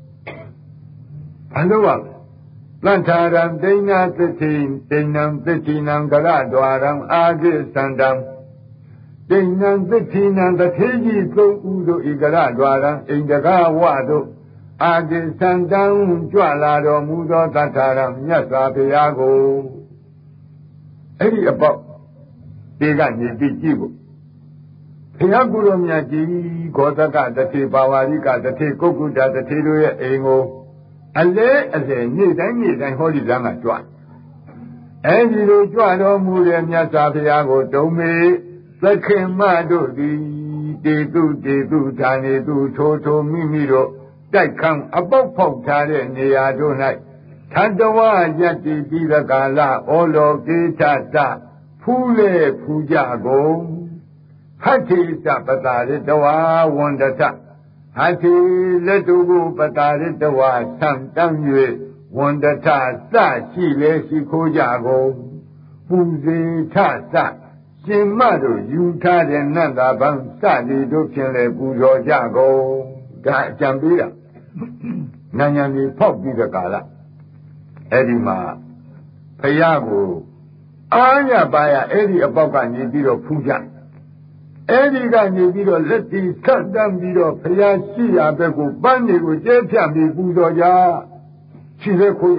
Aloha, Plantaram, Dana thirteen, Danam thirteenam Galadwaram, Adi Sandam, Danam thirteenam, the Tegi Pro Udo Igaladwaram, Indaga Wado, Adi Sandam, Jualado, Mudo Tataram, Yasa Piago. Eddie about Degani Dijibu. Piagurum Yaji, Gotaka, the Tibawarika, the Tekokuda, the Tidu Ego. Ale ale ni dan ni dan holi lama jwa Eni lo jwa lo mu le myat sa phaya ko dong me sakhin ma do di de tu de tu tha ne tu tho tho mi mi do tai khang apauk phauk tha de neya do nai thantawa yatti pi da kala olo ke tha ta phu le phu ja ko hatti sa patare tawa wandata Hati letugu patari tawa sam tangye wandata sa chi le si kojago puze ta sa shimado yuta de nanda bang sa di do phin le puzo jago da jambi da nanyan ni phok pi da kala edi ma phaya ko aya ba ya edi apauk ka ni pi do phu ja Eddie got me below, let the cut down below, Paya see a bego, Bandy with Jeffy Budoya. She's a queer.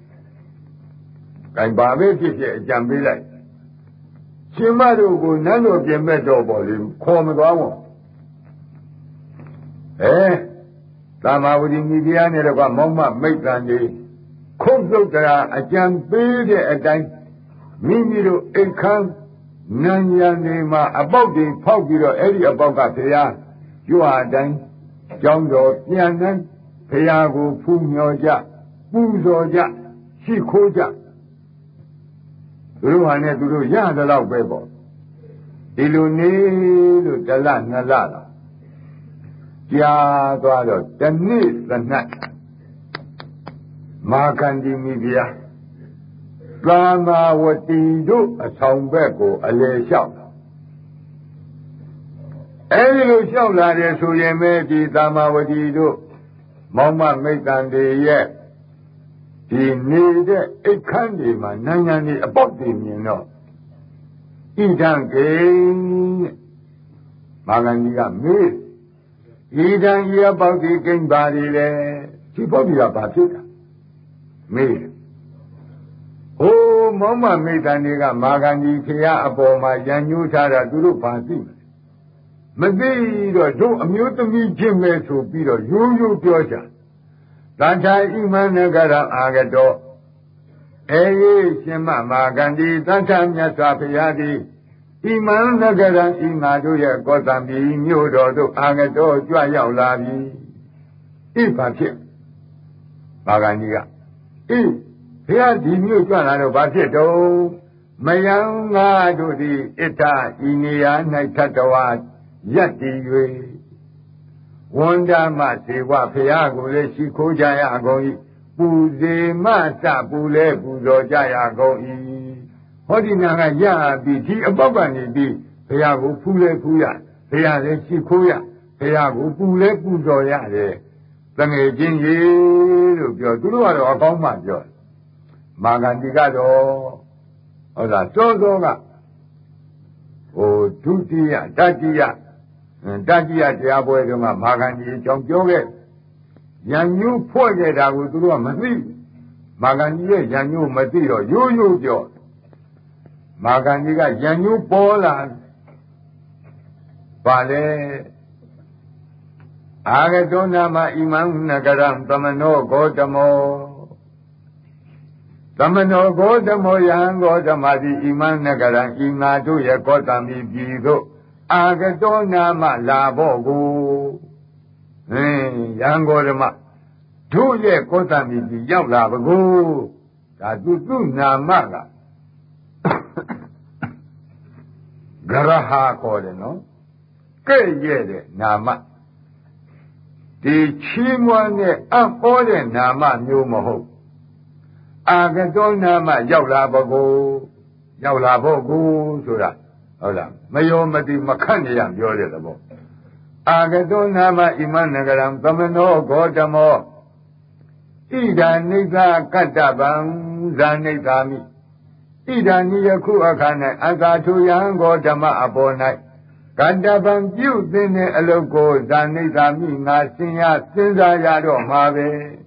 And Babe Jambila. She might go none of them metal body, call me go. Eh? Tama with the Indiana of a mama make Randy. Cook a jam build a time. Mimiro, a come. Nanyama about the Pogiro area about Gatea, you are then, Jongo, Yanan, Peago, Punyoja, ပူဇော်ကြရှိခိုးကြသူတို့ဟာနဲ့သူတို့ရသလောက်ပဲပေါ့ဒီလိုနေလို့တလနှစ်လတော့ကြာသွားတော့တနေ့သနတ်မာကန္ဒီမိဖုရားသာမာဝတီတို့အဆောင်ဘက်ကိုအလေလျှောက်အဲဒီလိုလျှောက်လာတယ်ဆိုရင်ပဲဒီသာမာဝတီတို့မောင်မမိတ်တန်တွေရဲ့ဒီနေတဲ့အိတ်ခမ်းတွေမှာနိုင်ငံတွေအပေါက်တွေမြင်တော့ဣဒံကေမာဂန္ဒီကမေးဣဒံဤအပေါက်ဒီကိမ့်ပါလေလေဒီပေါက်တွေကဘာဖြစ်တာမေးဟိုးမောင်မမိတ်တန်တွေကမာဂန္ဒီဖရာအပေါ်မှာရန်ညှိုးထားတာသူတို့ဘာသိမသိတော့တို့အမျိုးသမီးချင်းပဲဆိုပြီးတော့ရိုးရိုးပြောချာတန်ထာဣမနဂရအာဂတောအေရှင်မမာဂန္ဒီတန်ထာမြတ်စွာဘုရားသည်ဣမနဂရံဤငါတို့ရဲ့ကောသံပြည်မြို့တော်သို့အာဂတောကြွရောက်လာပြီဣဘာဖြစ်မာဂန္ဒီကဣဘုရားဒီမြို့ကြွလာတော့ဘာဖြစ်တော့မယံငါတို့သည်ဣဋ္ဌဤနေရာ၌ထတ္တဝါယက်တည်၍ဝန္ဒမသေဝဖရာကိုလည်းရှိခိုးကြရကုန်၏ပူဇေမတပူလဲပူဇော်ကြရကုန်၏ဟောဒီနာကရပြီးဒီအပေါက်ကနေပြီးဖရာကိုဖူးလဲဖူးရဖရာလည်းရှိခိုးရဖရာကိုပူလဲပူဇော်ရတယ်တငယ်ချင်းရေလို့ပြောသူတို့ကတော့အကောင်းမှပြောမာဂန္ဒီကတော့ဟုတ်လားစောစောကဟိုဒုတိယတတိယတတိယတရားပွဲတုန်းကမာဂန္ဒီအကြောင်းပြောခဲ့ရန်ညှိုးဖွဲ့ခဲ့တာကိုသူတို့ကမသိမာဂန္ဒီရဲ့ရန်ညှိုးမသိတော့ရိုးရိုးပြောမာဂန္ဒီကရန်ညှိုးပေါ်လာပါလေအာဂတောနာမဣမံနဂရံသမနောဂေါတမောသမနောဂေါတမောယံဂေါတမတိဣမံနဂရံဤငါတို့ရဲ့ကောသံပြည်သို့အာဂတောနာမလာဖို့ကိုဟင်းရံဂေါတမတို့ရဲ့ကောသံပြည်ရောက်လာပါကိုဒါသူသူနာမကဂရဟာခေါ်တယ်နော်ကဲ့ရဲ့တဲ့နာမဒီချီးမွမ်းတဲ့အံ့ဩတဲ့နာမမျိုးမဟုတ်အာဂတောနာမရောက်လာပါကိုရောက်လာဖို့ကိုဆိုတာဟုတ်လားမယောမတိမခန့်နေရပြောတဲ့သဘောအာဂတောနာမဣမနဂရံသမနောဂေါတမောဣဒာနိသကတ္တဗံဇာနိသာမိဣဒာနိယခုအခါ၌အသာထုယံဂေါတမအပေါ်၌ကတ္တဗံပြုသင်တဲ့အလုပ်ကိုဇာနိသာမိငါစင်ရစဉ်းစားရတော့မှာပဲ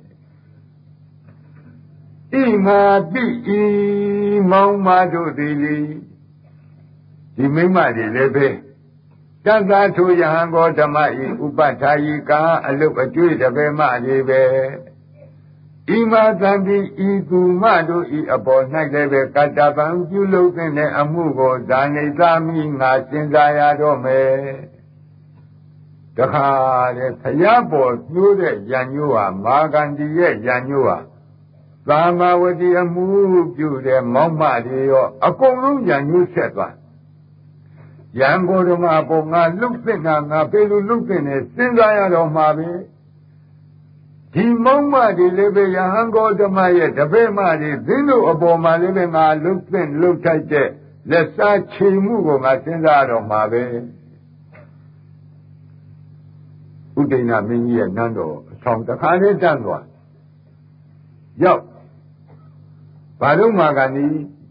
ဣမာတိဤမောင်မတို့သည်လေဒီမိမတွေလည်းပဲတသထုယဟံဂေါတမဤဥပထာယိကအလုတ်အကျွေးတပည့်မတွေပဲဣမာသံတိဤသူမတို့ဤအပေါ်၌လည်းပဲကတ္တဗံပြုလုပ်တဲ့အမှုကိုဇာနိသမိငါစဉ်းစားရတော့မယ်တခါလေဖျားပေါ်ညှိုးတဲ့ရန်ညိုးဟာမာဂန္ဒီရဲ့ရန်ညိုးဟာသာမာဝတိအမှုပြုတဲ့မောင်မတွေရောအကုန်လုံးရန်ညှိုးဆက်သွားရန်ကိုယ်တော်မှာပေါ်ငါလှုပ်တဲ့နာငါပေလူလှုပ်တဲ့နဲ့စဉ်းစားရတော့မှာပဲဒီမောင်မတွေလည်းပဲယဟန်ဂေါတမရဲ့တပည့်မတွေသင်တို့အပေါ်မှာလည်းပဲငါလှုပ်တဲ့လှုပ်ထိုက်တဲ့လက်စားချိန်မှုကိုငါစဉ်းစားရတော့မှာပဲဥဒိဏမင်းကြီးရဲ့နန်းတော်အဆောင်တစ်ခါလေးတန်းသွားရောက်ဘာလို့မာဂန္ဒီ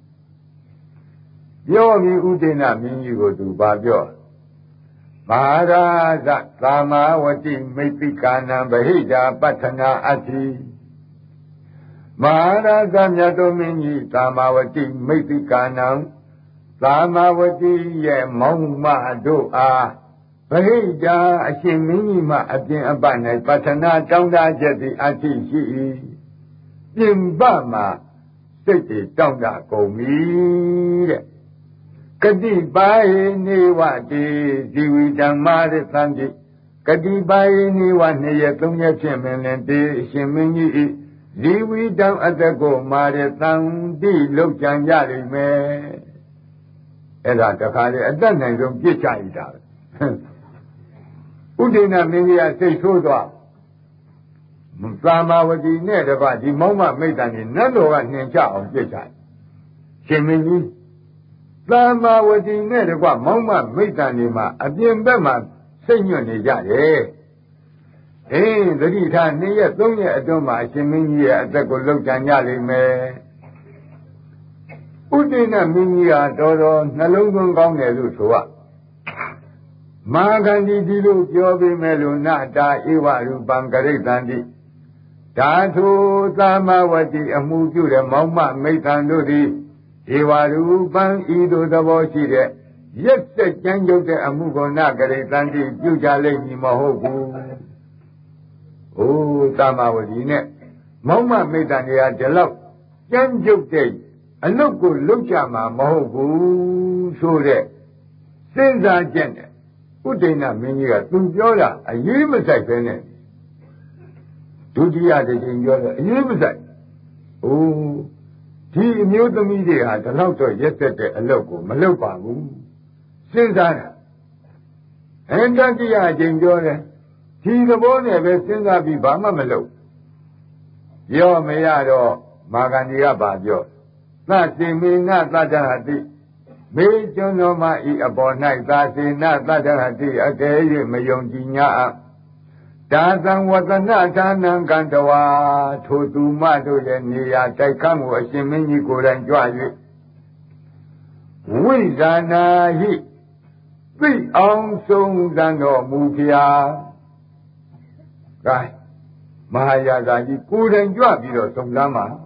ပြောပြီးဥဒိဏမင်းကြီးကိုသူဘာပြောမဟာရာဇသာမာဝတိမိသိကာနံဗဟိတာပဋ္ဌနာအတ္တိမဟာရာဇမြတ်တော်မင်းကြီးသာမာဝတိမိသိကာနံသာမာဝတိရဲ့မောင်မတို့အားဗဟိတာအရှင်မင်းကြီးမှအပြင်အပ၌ပဋ္ဌနာတောင်းတချက်သည်အတ္တိရှိ၏ပြင်ပမှာစိတ်တွေတောင်းတကုန်ပြီတဲ့ကတိပါယနေဝတိဇီဝိဓမ္မာရသံတိကတိပါယနေဝနှစ်ရက်သုံးရက်ဖြင့်မင်းလင်တေအရှင်မင်းကြီးဤဒီဝိတံအတ္တကိုမာရတန်တိလောက်ကြံကြလိမ့်မယ်အဲ့ဒါတခါလေအတတ်နိုင်ဆုံးပြစ်ချရတာဥဒိဏမင်းကြီးကစိတ်ဆိုးသွားသာမဝတိနဲ့တကွဒီမောင်မမိတ်တန်ကြီးနတ်တော်ကနှင်ချအောင်ပြစ်ချရှင်မင်းကြီးသာမဝတိနဲ့တကွမောင်မမိတ်တန်ကြီးမှာအပြင်ဘက်မှာစိတ်ညွတ်နေကြတယ်အေးသတိထားနှစ်ရက်သုံးရက်အတွင်းမှာအရှင်မင်းကြီးရဲ့အသက်ကိုလောက်ကြံကြလိမ့်မယ်ဥဒိဏမင်းကြီးကတော်တော်နှလုံးသွင်းကောင်းတယ်လို့ဆိုရမဟာကန္တိဒီလိုပြောပေးမယ်လို့နတာဧဝရူပံကရိတံတိဓာတုသမ္မာဝတိအမှုပြုတဲ့မောင်မမိတ်တန်တို့သည်ဧဝရူပံဤသို့သဘောရှိတဲ့ရက်ဆက်ကြမ်းကြုတ်တဲ့အမှုကိုနကရိတံတိပြုကြလိမ့်မည်မဟုတ်ဘူး။အိုးသမ္မာဝတိနဲ့မောင်မမိတ်တန်တွေကဒီလောက်ကြမ်းကြုတ်တဲ့အလုပ်ကိုလုပ်ကြမှာမဟုတ်ဘူးဆိုတဲ့စဉ်းစားချက်နဲ့ဥဒိဏမင်းကြီးကသူပြောတာအရေးမဆိုင်ပဲနဲ့ဒုတိယတစ်ချိန်ပြောတယ်အရေးမဆိုင်။အိုးဒီအမျိုးသမီးတွေဟာဒီလောက်တော့ရက်သက်တဲ့အလုပ်ကိုမလုပ်ပါဘူး။စဉ်းစားတာအဲတတိယအချိန်ပြောတယ်ဒီသဘောနဲ့ပဲစဉ်းစားပြီးဘာမှမလုပ်ပြောမရတော့မာဂန္ဒီကပါပြောသတိမေနသတ္တဟတိမေကျွန်းတော်မှာဤအပေါ်၌သာစေနသတ္တဟတိအကယ်၍မယုံကြည်ညာဒါသံဝတနာဌာနံကံတဝါထိုသူမတို့ရဲ့နေရာတိုက်ခန်းကိုအရှင်မင်းကြီးကိုယ်တိုင်ကြွ၍ဝိဇာနာဟိသိအောင်ဆုံးသံတော်မူဖျားကဲမဟာယာဂကြီးကိုယ်တိုင်ကြွပြီးတော့ဆုံးသမ်းမှာ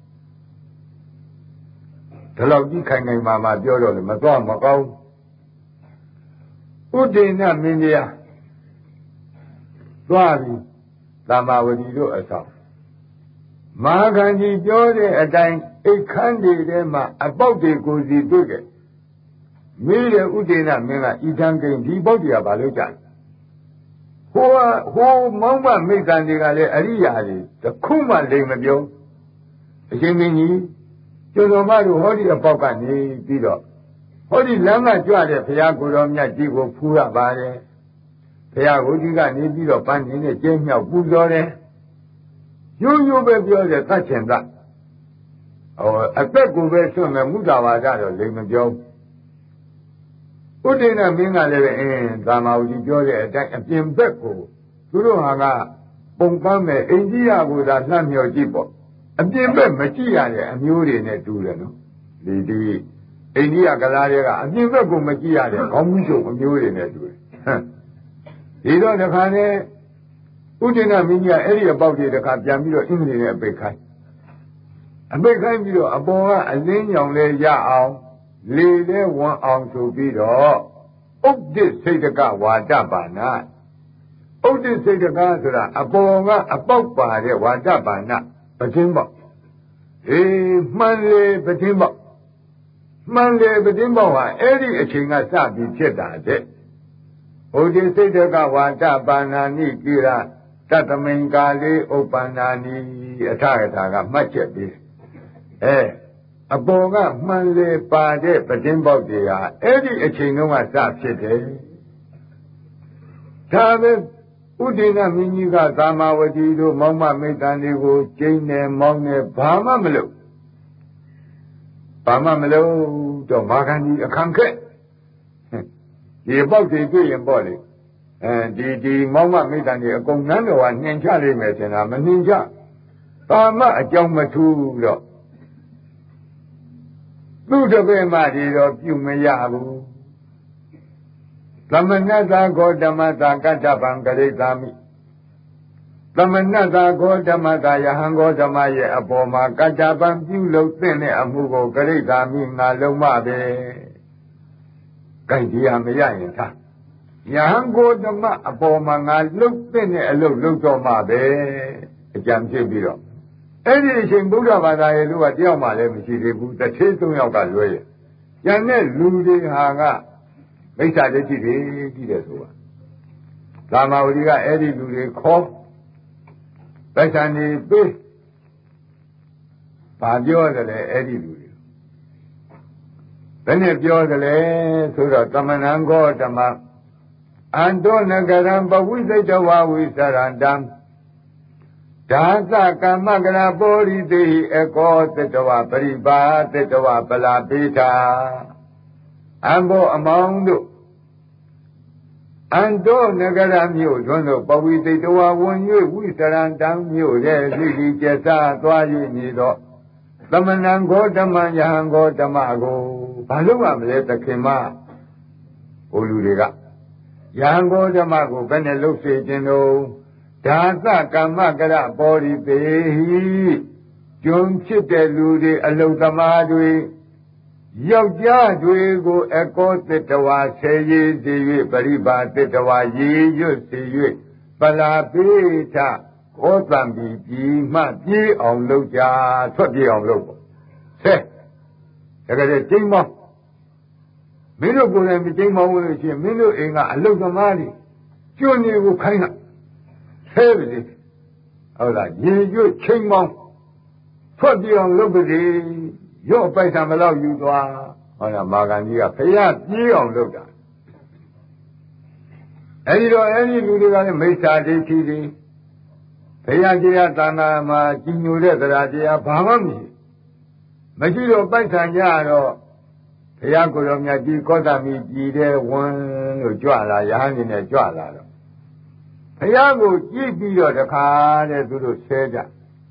ဒီလောက်ကြီးခိုင်ခိုင်မာမာပြောတော့လေမသွားမကောင်းဥဒိဏမင်းကြီးသွားပြီးသမ္မာဝတိတို့အဆောင်မဟာကံကြီးပြောတဲ့အတိုင်းအိတ်ခမ်းတွေထဲမှာအပေါက်တွေကိုစီတွေ့ခဲ့မိတဲ့ဥဒိဏမင်းကဤတန်ကိန်းဒီပေါက်တွေကဘာလို့ကြလဲဟိုကဟိုမောင်းမမိတ်တန်တွေကလည်းအရိယာတွေတခုမှလိမ်မပြောအရှင်မင်းကြီးကျွန်းတော်မတို့ဟောဒီအပေါက်ကနေပြီးတော့ဟောဒီလမ်းကကြွတဲ့ဘုရားကိုယ်တော်မြတ်ကြီးကိုဖူးရပါတယ်ဘုရားကိုကြီးကနေပြီးတော့ပန်းနေနဲ့ကျင်းမြောက်ပူဇော်တယ်ရိုးရိုးပဲပြောတယ်သတ်ချင်သတ်ဟောအသက်ကိုပဲဆွမယ်မုဒ္ဒဝါဒတော့လိမ်မပြောဥဒိဏမင်းကလည်းအင်းသာမဝတိပြောတဲ့အတိုင်းအပြင်ဘက်ကိုသူတို့ဟာကပုံပန်းမဲ့အိန္ဒိယကိုသာလှမ်းမြော်ကြည့်ပေါ့အပြင်ဘက်မကြည့်ရတဲ့အမျိုးတွေနဲ့တူတယ်နော်ဒီဒီအိန္ဒိယကလားတွေကအပြင်ဘက်ကိုမကြည့်ရတဲ့ခေါင်းကြီးချုပ်အမျိုးတွေနဲ့တူတယ်ဟမ်ဒီတော့တခါနဲ့ဥဒိဏမင်းကြီးကအဲ့ဒီအပေါက်တွေတခါပြန်ပြီးတော့အင်္ဂလိပ်နဲ့အပိတ်ခိုင်းအပိတ်ခိုင်းပြီးတော့အပေါ်ကအလင်းရောင်လဲရအောင်လေလဲဝမ်းအောင်ဆိုပြီးတော့ဥဒ္ဒစိတ်တကဝါဒပါဏဥဒ္ဒစိတ်တကဆိုတာအပေါ်ကအပေါက်ပါတဲ့ဝါဒပါဏပတင်းပေါက်အေးမှန်လေပတင်းပေါက်မှန်လေပတင်းပေါက်ဟာအဲ့ဒီအချိန်ကစပြီးဖြစ်တာတဲ့ဥဒိစိတ်တကဝါဒပါဏာနိကိရတတမိန်ကာလေးဥပ္ပန္နာနိအထကထာကမှတ်ချက်ပြီးအဲအပေါ်ကမှန်လေပါတဲ့ပတင်းပေါက်တွေဟာအဲ့ဒီအချိန်တုန်းကစဖြစ်တယ်ဒါပဲဥဒိဏမင်းကြီးကသာမဝတိတို့မောင်မမိတ်တန်တွေကိုကျိန်းနေမောင်းနေဘာမှမလုပ်ဘာမှမလုပ်တော့မာဂန္ဒီအခန့်ခက်ဒီပေါက်တွေတွေ့ရင်ပေါ့လေအဲဒီဒီမောင်မမိတ်တန်တွေအကုန်နန်းတော်ကနှင်ချလိမ့်မယ်ထင်တာမနှင်ချဘာမှအကြောင်းမထူးတော့သူ့တပည့်မတွေတော့ပြုမရဘူးသမဏတ္တဂေါတမတ္တကတ္တဗံကရိတာမိသမဏတ္တဂေါတမတ္တယဟံဂေါတမရဲ့အပေါ်မှာကတ္တဗံပြုလုပ်တဲ့အမှုကိုကရိတာမိငါလုံးမပဲကြိုက်ဒီဟာမရရင်ထားယဟံဂေါတမအပေါ်မှာငါလုပ်တဲ့အလုပ်လုပ်တော့မှပဲအကြံဖြစ်ပြီးတော့အဲ့ဒီအချိန်ဗုဒ္ဓဘာသာရဲ့လူကတယောက်မှလည်းမရှိသေးဘူးတစ်သေးသုံးယောက်ကလွဲရဲ့ကျန်တဲ့လူတွေဟာကမိစ္ဆာဒိဋ္ဌိတွေကြီးတယ်ဆိုတာသာမဝတိကအဲ့ဒီလူတွေခေါ်ပိုက်ဆံတွေပေးဘာပြောတယ်လဲအဲ့ဒီလူတွေဘယ်နဲ့ပြောတယ်လဲဆိုတော့သမဏံဂေါတမအန္တောနဂရံပဝိစိတဝဝိသရန္တံဒါသကမ္မကရပောရိတိအကောတတဝပရိပါတတဝပလာပိထာအံဘောအမောင်တို့အန္တောနဂရမြို့တွင်တို့ပဝိစိတဝဝင်၍ဝိသရန္တံမြို့ရဲ့လိတိကျဆသွား၍နေတော့သမဏံဂေါတမယဟံဂေါတမကိုဘာလို့မှမလဲသခင်မဟိုလူတွေကယဟံဂေါတမကိုဘယ်နဲ့လှုပ်စေခြင်းတို့ဒါသကမ္မကရပောရိတေဟိကျွန်းဖြစ်တဲ့လူတွေအလုသမားတွေယောက်ျားတွေကိုအကောတတဝါဆယ်ရည်စီ၍ပရိပါတတဝါရည်ရွတ်စီ၍ပလာပိထခောတံပြီးပြီးမှပြေးအောင်လုပ်ကြထွက်ပြေးအောင်လုပ်ပေါ့ဆဲတကယ်ကျိန်းမောင်းမင်းတို့ကိုယ်တိုင်မကျိန်းမောင်းလို့ရှိရင်မင်းတို့အိမ်ကအလုသမားတွေကျွန်းတွေကိုခိုင်းတာဆဲပါစေဟုတ်လားရည်ရွတ်ချိန်မောင်းထွက်ပြေးအောင်လုပ်ပါစေရော့ပိုက်ဆံမလောက်ယူသွားဟောလားမာဂန်ကြီးကဖျားပြေးအောင်လုပ်တာအဲဒီတော့အဲဒီလူတွေကလည်းမိစ္ဆာဒိဋ္ဌိတွေဖျားကြီးရသာနာမှာကြီးညိုတဲ့တရားတရားဘာမှမရှိမရှိတော့ပိုက်ဆံကြတော့ဘုရားကိုယ်တော်မြတ်ကြီးကောသမီကြည်တဲ့ဝန်လို့ကြွလာရဟန်းကြီးနဲ့ကြွလာတော့ဘုရားကိုကြည့်ပြီးတော့တခါတဲ့သူတို့ဆဲကြ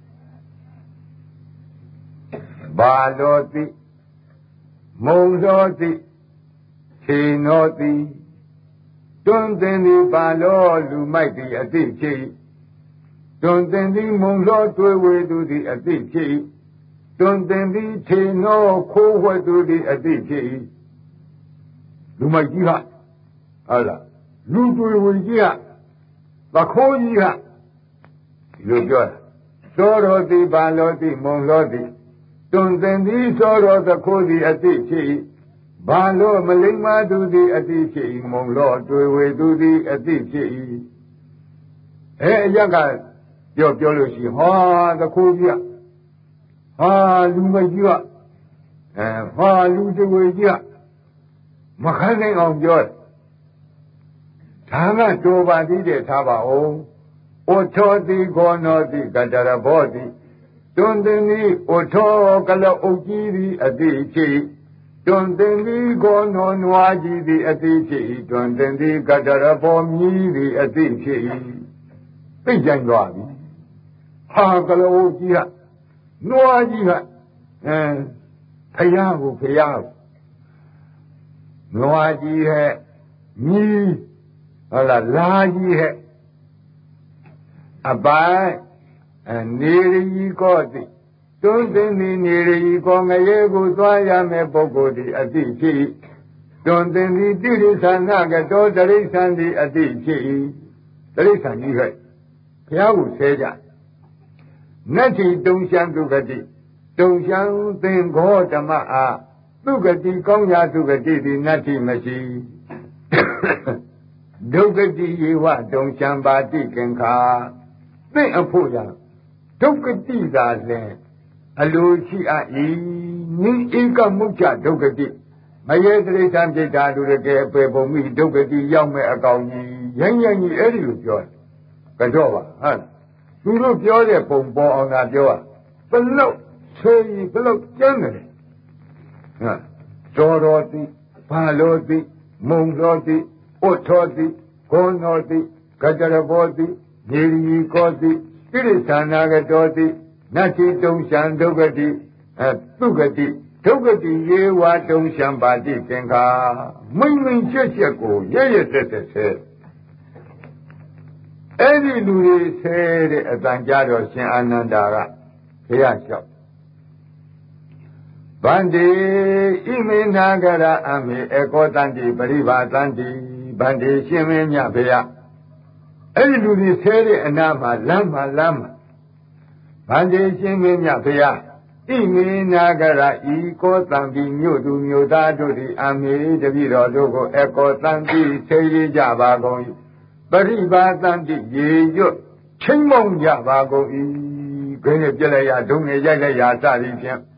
ဘာလို့သိမုံတော်သိချိန်တော်သိတွန်းတင်သည်ဘာလို့လူမိုက်သည်အသိဖြစ်တွန်းတင်သည်မုံတော်တွေးဝေသူသည်အသိဖြစ်တွန်းတင်သည်ချိန်တော်ခိုးဝှက်သူသည်အသိဖြစ်လူမိုက်ကြီးကဟုတ်လားလူတွေးဝေကြီးကသခိုးကြီးကဒီလိုပြောတာသောတော်သည်ဘာလို့သိမုံတော်သည်တွန်သင်သည်သောတော်သခိုးသည်အသိဖြစ်ဘာလို့မလိမ္မာသူသည်အသိဖြစ်မုံလို့တွေ့ဝေသူသည်အသိဖြစ်အဲအရက်ကပြောပြောလို့ရှိဟောသခိုးကြီးကဟာလူမကြီးကအဲဟာလူတွေကြီးကမခံနိုင်အောင်ပြောတယ်ဒါကတော်ပါသေးတယ်ထားပါဦးဩထောတိခောနောတိကတရဘောတိတွန်တင်သည်ဩထောကလအုပ်ကြီးသည်အတိဖြစ်တွန်တင်သည်ခောနောနွားကြီးသည်အတိဖြစ်တွန်တင်သည်ကတရဘောမြည်သည်အတိဖြစ်သိကြိုင်သွားပြီဟာကလအုပ်ကြီးကနွားကြီးကအဲဖယားကိုဖယားနွားကြီးဟဲ့မြည်ဟုတ်လားလာကြီးဟဲ့အပိုင်းနေရီကောတိတွန်းတင်သည်နေရီကောငရဲကိုသွားရမယ်ပုဂ္ဂိုလ်သည်အတိဖြစ်တွန်းတင်သည်တိရိသနာကတောတရိစ္ဆန်သည်အတိဖြစ်တရိစ္ဆန်ကြီးဟဲ့ဘုရားကိုဆဲကြနတ္ထိတုံရှံသူဂတိတုံရှံသင်္ခောဓမ္မအားသူဂတိကောင်းရာသူဂတိသည်နတ္ထိမရှိဒုက္ခတိယေဝတုံရှံပါတိကင်္ခာသိအဖို့ရဒုက္ခတိသာလဲအလိုရှိအပ်၏နိဧကမုච්ချဒုက္ခတိမယေတရိစ္ဆံပြိတ္တာလူတွေပေပုံမိဒုက္ခတိရောက်မဲ့အကောင်ကြီးရမ်းရမ်းကြီးအဲ့ဒီလိုပြောတယ်ကတော့ပါဟုတ်သူတို့ပြောတဲ့ပုံပေါ်အောင်သာပြောတာဘလို့ဆွေးဘလို့ကျမ်းတယ်ဟာတော်တော်တိဘာလို့တိမုံတော်တိဥထောတိဂုဏ်တော်တိကကြရဘောတိနေရီကောတိတိရိသနာကတော်တိနတ္ထိတုံရှံဒုက္ခတိအဲသူဂတိဒုက္ခတိယေဝတုံရှံပါတိသင်္ခါမိမ့်မိန်ချက်ချက်ကိုရရတက်တက်ဆဲအဲ့ဒီလူတွေဆဲတဲ့အတန်ကြတော့ရှင်အာနန္ဒာကဘုရားလျှောက်ဗန္တိဣမေနာဂရအမေအကောတန္တိပရိဘာတန္တိဗန္တိရှင်မင်းမြတ်ဘုရားအဲ့ဒီလူတွေဆဲတဲ့အနာမှာလမ်းမှာလမ်းမှာဗန္တိရှင်မင်းမြတ်ဘုရားဣမေနာဂရဤကောတံတိမြို့သူမြို့သားတို့သည်အမေတပည့်တော်တို့ကိုအကောတန္တိဆဲရကြပါကုန်၏ပရိဘာတန္တိရေရွတ်ချင်းမုံကြပါကုန်၏ခင်းနေပြက်လိုက်ရဒုံနေရိုက်လိုက်ရစသည်ဖြင့်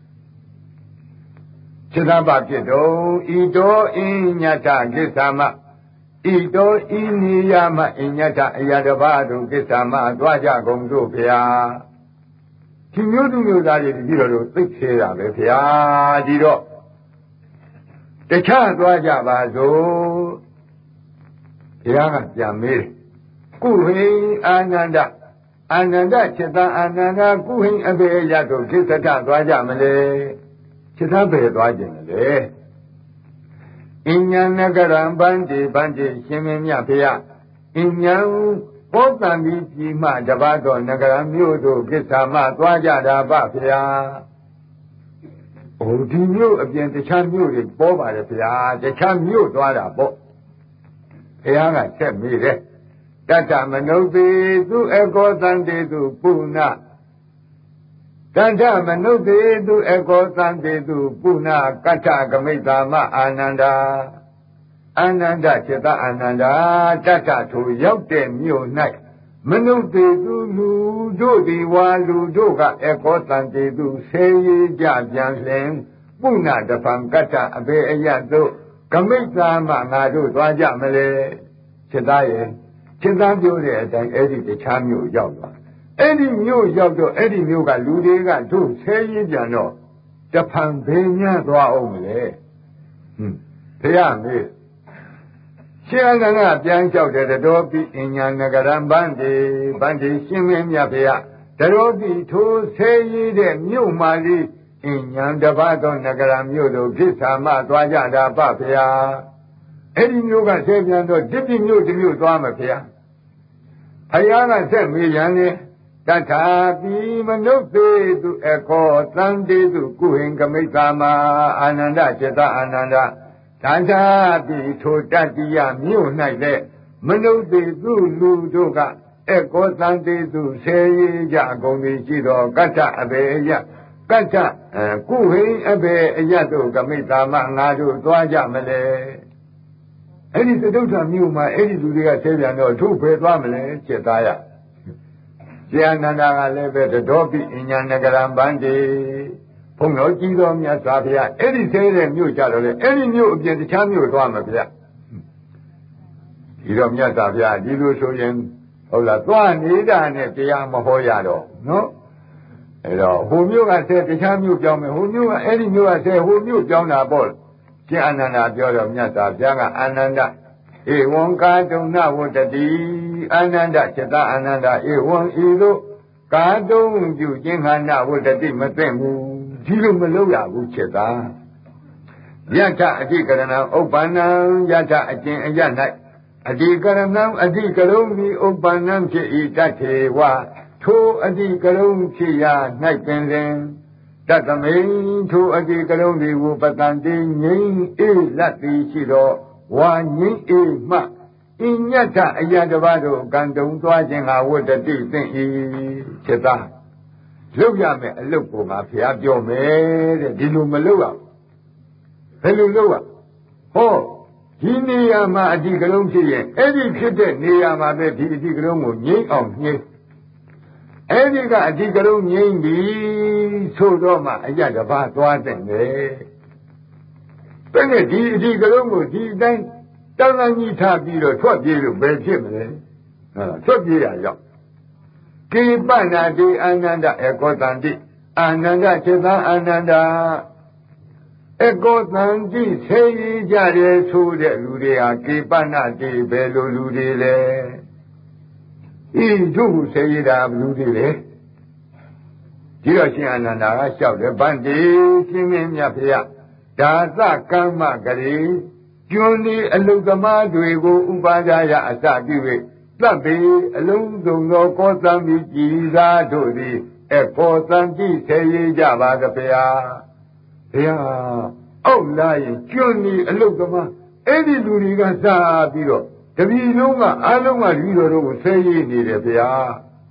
ခြေသားပါဖြစ်တော့ဤတော်အင်းညထကိစ္ဆာမဤတော်ဤနေရမအညထအရာတစ်ပါးတို့ကိစ္ဆာမသွားကြကုန်တို့ဖျားဒီမျိုးသူမျိုးသားတွေဒီလိုလိုသိသေးတာပဲဖျားဒီတော့တခြားသွားကြပါစို့ဘုရားကပြန်မေးကုဟိအာနန္ဒအာနန္ဒจิตအာနန္ဒကုဟိအဘေရတို့ကိစ္စထသွားကြမလဲจิตဘယ်သွားခြင်းလဲအဉ္ဉနဂရံဗန္တိဗန္တိရှင်မင်းမြတ်ဖေယအဉ္ဉံဘောတံဒီပြည်မှတပါးသောနဂရမြို့တို့ကိစ္စမှသွားကြတာဗဖေယဟိုဒီမြို့အပြင်တခြားမြို့တွေပေါ်ပါတယ်ဗျာတခြားမြို့သွားတာပေါ့ဘုရားကဆက်မိတယ်တတ္တမနုဿေသူအကောသံတေသူပုဏ္ဏတတ္တမနုဿေသူအကောသံတေသူပုဏ္ဏကတ္ထကမိတ်တာမအာနန္ဒာအာနန္ဒจิตအာနန္ဒာတတ္တထိုရောက်တဲ့မြို့၌မနုဿေသူလူတို့ဒီဝါလူတို့ကအကောသံတေသူဆေးရကြပြန်လင်ပုဏ္ဏတဖန်ကတ္ထအဘေအယတို့ကမိတ်တာမငါတို့သွားကြမလဲจิตရဲ့จิตပြောတဲ့အတိုင်းအဲ့ဒီတခြားမြို့ရောက်သွားအဲ့ဒီမြို့ရောက်တော့အဲ့ဒီမြို့ကလူတွေကတို့ဆဲရင်းပြန်တော့တဖန်ဘယ်ညသွားအောင်မလဲဟွန်းဘုရားမေးရှင်အနန္ဒပြန်လျှောက်တယ်တတော်ပြီးအညာနဂရံဗန္တိဗန္တိရှင်မင်းမြတ်ဘုရားတတော်ပြီးထိုဆဲရည်တဲ့မြို့မှလေးအညာတပါးသောနဂရမြို့တို့ဖြစ်သာမှသွားကြတာဗဘုရားအဲ့ဒီမြို့ကဆဲပြန်တော့ဒီပြမြို့ဒီမြို့သွားမှာဘုရားဘုရားကဆက်မေးရန်လေတထာပိမနုဿေသူအခောသံတေသူကုဟင်ကမိတ်တာမအာနန္ဒจิตအာနန္ဒတထာပိထိုတတ္တိယမြို့၌လည်းမနုဿေသူလူတို့ကအခောသံတေသူဆေရကြအကုန်သည်ရှိသောကတ္ထအဘေယကတ္ထကုဟိအဘေအယတို့ကမိတ်တာမငါတို့သွားကြမလဲအဲ့ဒီသတုဋ္ဌမြို့မှာအဲ့ဒီလူတွေကဆဲပြန်တော့ထုတ်ဖယ်သွားမလဲจิตသားရဇေယနန္ဒာကလည်းပဲတတော်ပိအညာနဂရံဗန္တိဘုန်းတော်ကြီးတော်မြတ်စွာဘုရားအဲ့ဒီဆဲတဲ့မြို့ကြတော့လေအဲ့ဒီမြို့အပြင်တခြားမြို့သွားမှာဗျာဒီတော့မြတ်စွာဘုရားဒီလိုဆိုရင်ဟုတ်လားသွားနေတာနဲ့တရားမဟောရတော့နော်အဲ့တော့ဟိုမြို့ကဆဲတခြားမြို့ပြောင်းမယ်ဟိုမြို့ကအဲ့ဒီမြို့ကဆဲဟိုမြို့ပြောင်းတာပေါ့ရှင်အာနန္ဒာပြောတော့မြတ်စွာဘုရားကအာနန္ဒဧဝံကာတုဏဝတ္တိအာနန္ဒจิตအာနန္ဒဧဝံဤသို့ကာတုံပြုခြင်းခန္ဓာဝတ္တိမသိမ့်ဘူးဒီလိုမလုပ်ရဘူးจิตယထအဓိကရဏံဥပ္ပန္နံယထအကျင့်အယ၌အဓိကရဏံအဓိကရုံဤဥပ္ပန္နံဖြစ်ဤတထေဝထိုအဓိကရုံဖြစ်ရာ၌ပင်လင်တသမိန်ထိုအဓိကရုံဒီဝပတန်တိငိမ့်အေးလက်သည်ရှိသောဝါငိမ့်အေးမှအညတ္ထအယတပါတို့ကံတုံသွားခြင်းဟာဝတ္တိသိမ့်၏จิตလုပ်ရမယ်အလုပ်ကိုငါဘုရားပြောမယ်တဲ့ဒီလိုမလုပ်ရဘယ်လိုလုပ်ရဟောဒီနေရာမှာအဓိကလုံးဖြစ်ရင်အဲ့ဒီဖြစ်တဲ့နေရာမှာပဲဒီအဓိကလုံးကိုငြိမ့်အောင်ညှိအဲ့ဒီကအဓိကလုံးငြိမ့်ပြီဆိုတော့မှအယတပါသွားတဲ့လေဘယ်နဲ့ဒီအဓိကလုံးကိုဒီအတိုင်းတောင်းတကြီးထားပြီးတော့ထွက်ပြေးလို့ဘယ်ဖြစ်မလဲဟုတ်ထွက်ပြေးရရောက်ကိပနာတိအာနန္ဒအကောတန္တိအာနန္ဒจิตအာနန္ဒအကောတန္တိဆေးရကြတယ်ဆိုတဲ့လူတွေဟာကိပနာတိဘယ်လိုလူတွေလဲဤတို့ကိုဆေးရတာဘယ်လူတွေလဲဒီတော့ရှင်အာနန္ဒာကလျှောက်တယ်ဗန္တိရှင်မင်းမြတ်ဖေယဒါသကမ္မဂရေကျွန်းဒီအလုသမားတွေကိုဥပါဒာယအစပြု၍သဗ္ဗေအလုံးစုံသောကောသံမိကြည်သာတို့သည်အကောသံတိဆေရကြပါသဗျာဘုရားအောက်လာရင်ကျွန်းဒီအလုသမားအဲ့ဒီလူတွေကစားပြီးတော့တပည့်လုံးကအလုံးကလူတော်တို့ကိုဆေရနေတယ်ဗျာ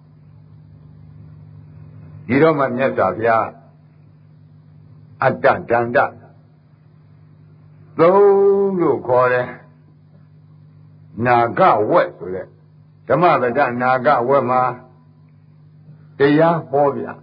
ဒီတော့မှမြတ်စွာဘုရားအတ္တဒန္တသုံးလို့ခေါ်တယ်နာဂဝက်ဆိုတဲ့ဓမ္မပဒနာဂဝက်မှာတရားဟောဗျာ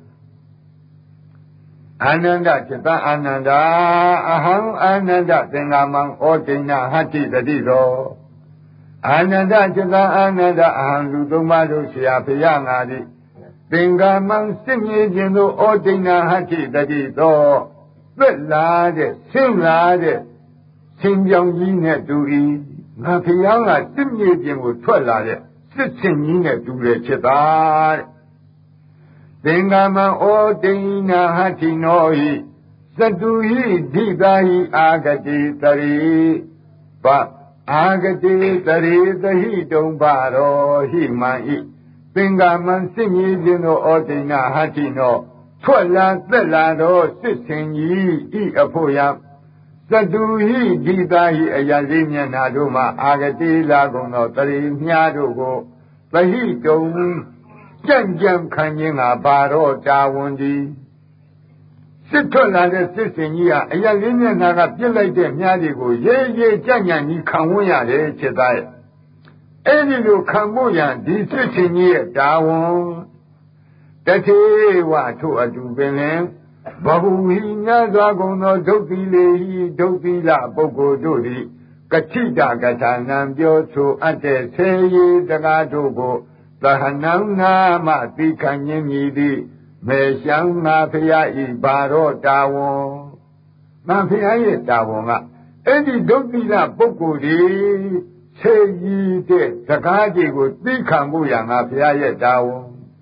အာနန္ဒจิตအာနန္ဒအဟံအာနန္ဒသင်္ဃမံဩဒိဏဟတ္တိတတိသောအာနန္ဒจิตအာနန္ဒအဟံလူသုံးပါးတို့ဆရာဖရာငါသည်သင်္ဃမံစစ်မြေခြင်းသို့ဩဒိဏဟတ္တိတတိသောသက်လာတဲ့ဆင်းလာတဲ့ဆင်းပြောင်ကြီးနဲ့တူ၏ငါဖရာကစစ်မြေခြင်းကိုထွက်လာတဲ့စစ်ဆင်ကြီးနဲ့တူတယ်ဖြစ်တာတဲ့သင်္ဃမံဩဒိဏဟတ္တိနောဟိသတုဟိဓိတာဟိအာဂတိတရိပအာဂတိတရိသဟိတုံပါရောဟိမံဣသင်္ဃမံစစ်မြေခြင်းသောဩဒိဏဟတ္တိနောထွက်လာသက်လာသောစစ်ဆင်ကြီးဤအဖို့ယသတုဟိဓိတာဟိအယလေးမျက်နာတို့မှာအာဂတိလာကုန်သောတရိမြားတို့ကိုသဟိတုံကြံ့ကြံ့ခံခြင်းကပါတော့တာဝန်ဒီစစ်ထွက်လာတဲ့စစ်စင်ကြီးဟာအရာလေးမျက်နှာကပြစ်လိုက်တဲ့မြားတွေကိုရေးရေးကြံ့ကြံ့ကြီးခံဝန်းရတယ်ချက်သားရဲ့အဲ့ဒီလိုခံဖို့ရန်ဒီစစ်စင်ကြီးရဲ့တာဝန်တထေဝထို့အတူပင်လင်ဘဟုဟိညာစွာကုန်သောဒုက္ခိလေဟိဒုက္ခိလပုဂ္ဂိုလ်တို့သည်ကတိတကထာနံပြောဆိုအပ်တဲ့ဆေရီတကားတို့ကိုသဟနံနာမသိခံခြင်းမြည်သည်မေရှံငါဖရာဤဘာရောတာဝန်ငါဖရာရဲ့တာဝန်ကအဲ့ဒီဒုက္ခိလပုဂ္ဂိုလ်ဒီဆေရီတဲ့စကားကြီးကိုသိခံဖို့ရငါဖရာရဲ့တာဝန်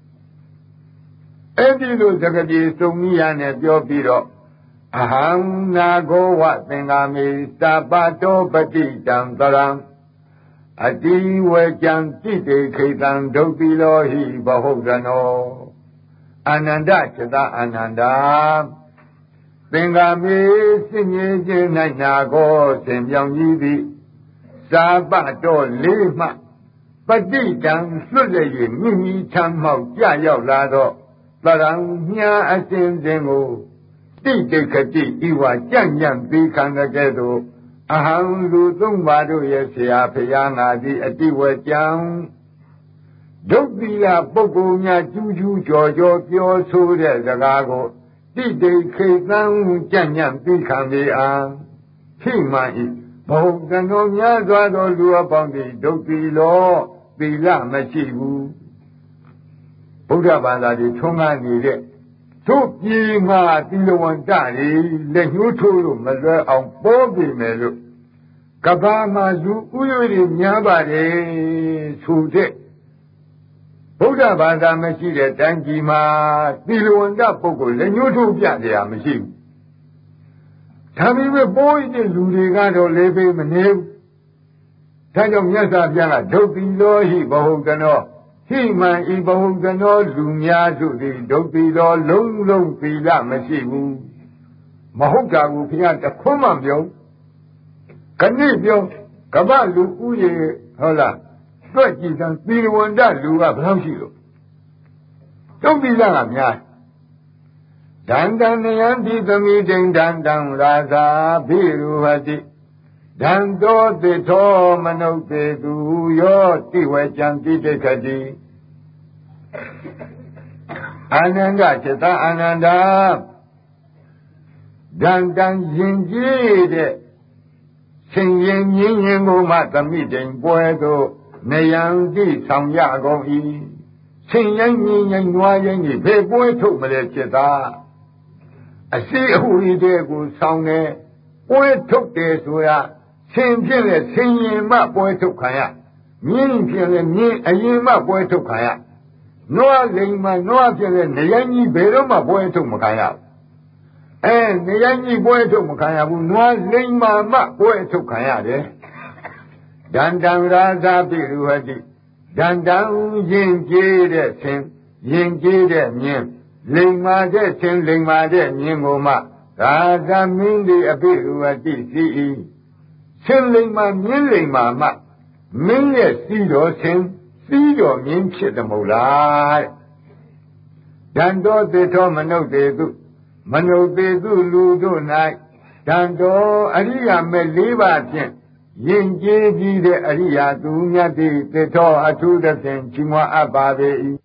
အဲ့ဒီလိုစကားပြေစုံကြီးရနဲ့ပြောပြီးတော့အဟံနာဂောဝသင်္ကာမိသပ္ပတောပတိတံတရံအတိဝေကြံတိတေခိတံဒုက္ခိလောဟိဘဟုတ်ရနောအာနန္ဒจิตအာနန္ဒသင်္ကာမိစစ်မြေခြင်း၌နာကောဆင်ပြောင်ကြီးသည်သာပတော်လေးမှပတိတံလွတ်လည်၍မြင့်မြင့်ထမ်းမောက်ကြရောက်လာသောတရံမြာအစဉ်စဉ်ကိုတိတိခတိဤဝကြံ့ကြံ့ပြီးခံတဲ့ကဲ့သို့အဟံလူသုံးပါးတို့ရဲ့ဆရာဖရာငါသည်အတိဝေကြံဒုက္ခိလပုဂ္ဂိုလ်များကျူးကျူးကြော်ကြော်ပြောဆိုတဲ့စကားကိုတိတိခိတံကြံ့ကြံ့ပြီးခံပေအားခိမှန်ဤဘုံကံတော်များစွာသောလူအပေါင်းသည်ဒုက္ခိလောသီလမရှိဘူးဗုဒ္ဓဘာသာတွေထွန်းကားနေတဲ့သို့ပြေမှသီလဝန္တတွေလက်ညှိုးထိုးလို့မလွယ်အောင်ပေါ်ပြီမယ်လို့ကဘာမှာလူဥယျာဉ်တွေများပါတယ်ဆိုတဲ့ဗုဒ္ဓဘာသာမရှိတဲ့တန်ကြီးမှာသီလဝန္တပုဂ္ဂိုလ်လက်ညှိုးထိုးပြတရားမရှိဘူးဒါပေမဲ့ပေါ်ရတဲ့လူတွေကတော့လေးပေးမနေဘူးဒါကြောင့်မြတ်စွာဘုရားကဒုက္ခိလောဟိဘဟုကနောဟိမံဤဘဟုကနောလူများစုသည်ဒုက္ခိလောလုံးလုံးသီလမရှိဘူးမဟုတ်တာကိုဘုရားတခွန်းမှပြောခဏပြောကမ္ဘာလူဥယေဟုတ်လားတွက်ကြည့်စမ်းသီလဝန္တလူကဘယ်လောက်ရှိလို့ဒုက္ခိလကများဒန္တနယံတိသမိတိန်ဒန္တံရာဇာဘိရုဟတိဒန္တောတိထောမနုဿေသူယောတိဝေကြံတိတိခတိအာနန္ဒจิตအာနန္ဒဒန္တံယင်ကြည်တဲ့ဆင်ရင်မြင်းရင်ကိုမှသမိတိန်ပွဲသို့နယံတိဆောင်ရကုန်၏ဆင်ရင်မြင်းရင်နွားရင်ကြီးဘယ်ပွဲထုတ်မလဲจิตအစီအဟူဤတဲ့ကိုဆောင်တယ်ပွဲထုတ်တယ်ဆိုတာဆင်ဖြင့်လဲဆင်ရင်မှပွဲထုတ်ခံရမြင်းဖြင့်လဲမြင်းအရင်မှပွဲထုတ်ခံရနွားလိမ်မှနွားဖြင့်လဲနယံကြီးဘယ်တော့မှပွဲထုတ်မခံရဘူးအဲနယံကြီးပွဲထုတ်မခံရဘူးနွားလိမ်မှမှပွဲထုတ်ခံရတယ်ဒန္တံရာဇာပိရုဟတိဒန္တံရင်ကျေးတဲ့ဆင်ရင်ကျေးတဲ့မြင်းလိမ်မာတဲ့ဆင်လိမ်မာတဲ့မြင်းကိုမှရာဇမင်းဒီအပိရုဟတိစီ၏ဆင်လိမ်မာမြင်းလိမ်မာမှမင်းရဲ့စီတော်ဆင်စီတော်မြင်းဖြစ်တယ်မဟုတ်လားဒန္တောသေထောမနုဿေတုမနုဿေတုလူတို့၌ဒန္တောအရိယာမဲ့လေးပါးဖြင့်ယဉ်ကျေးပြီးတဲ့အရိယာသူမြတ်သည်သေထောအထူးသဖြင့်ချီးမွမ်းအပ်ပါပေ၏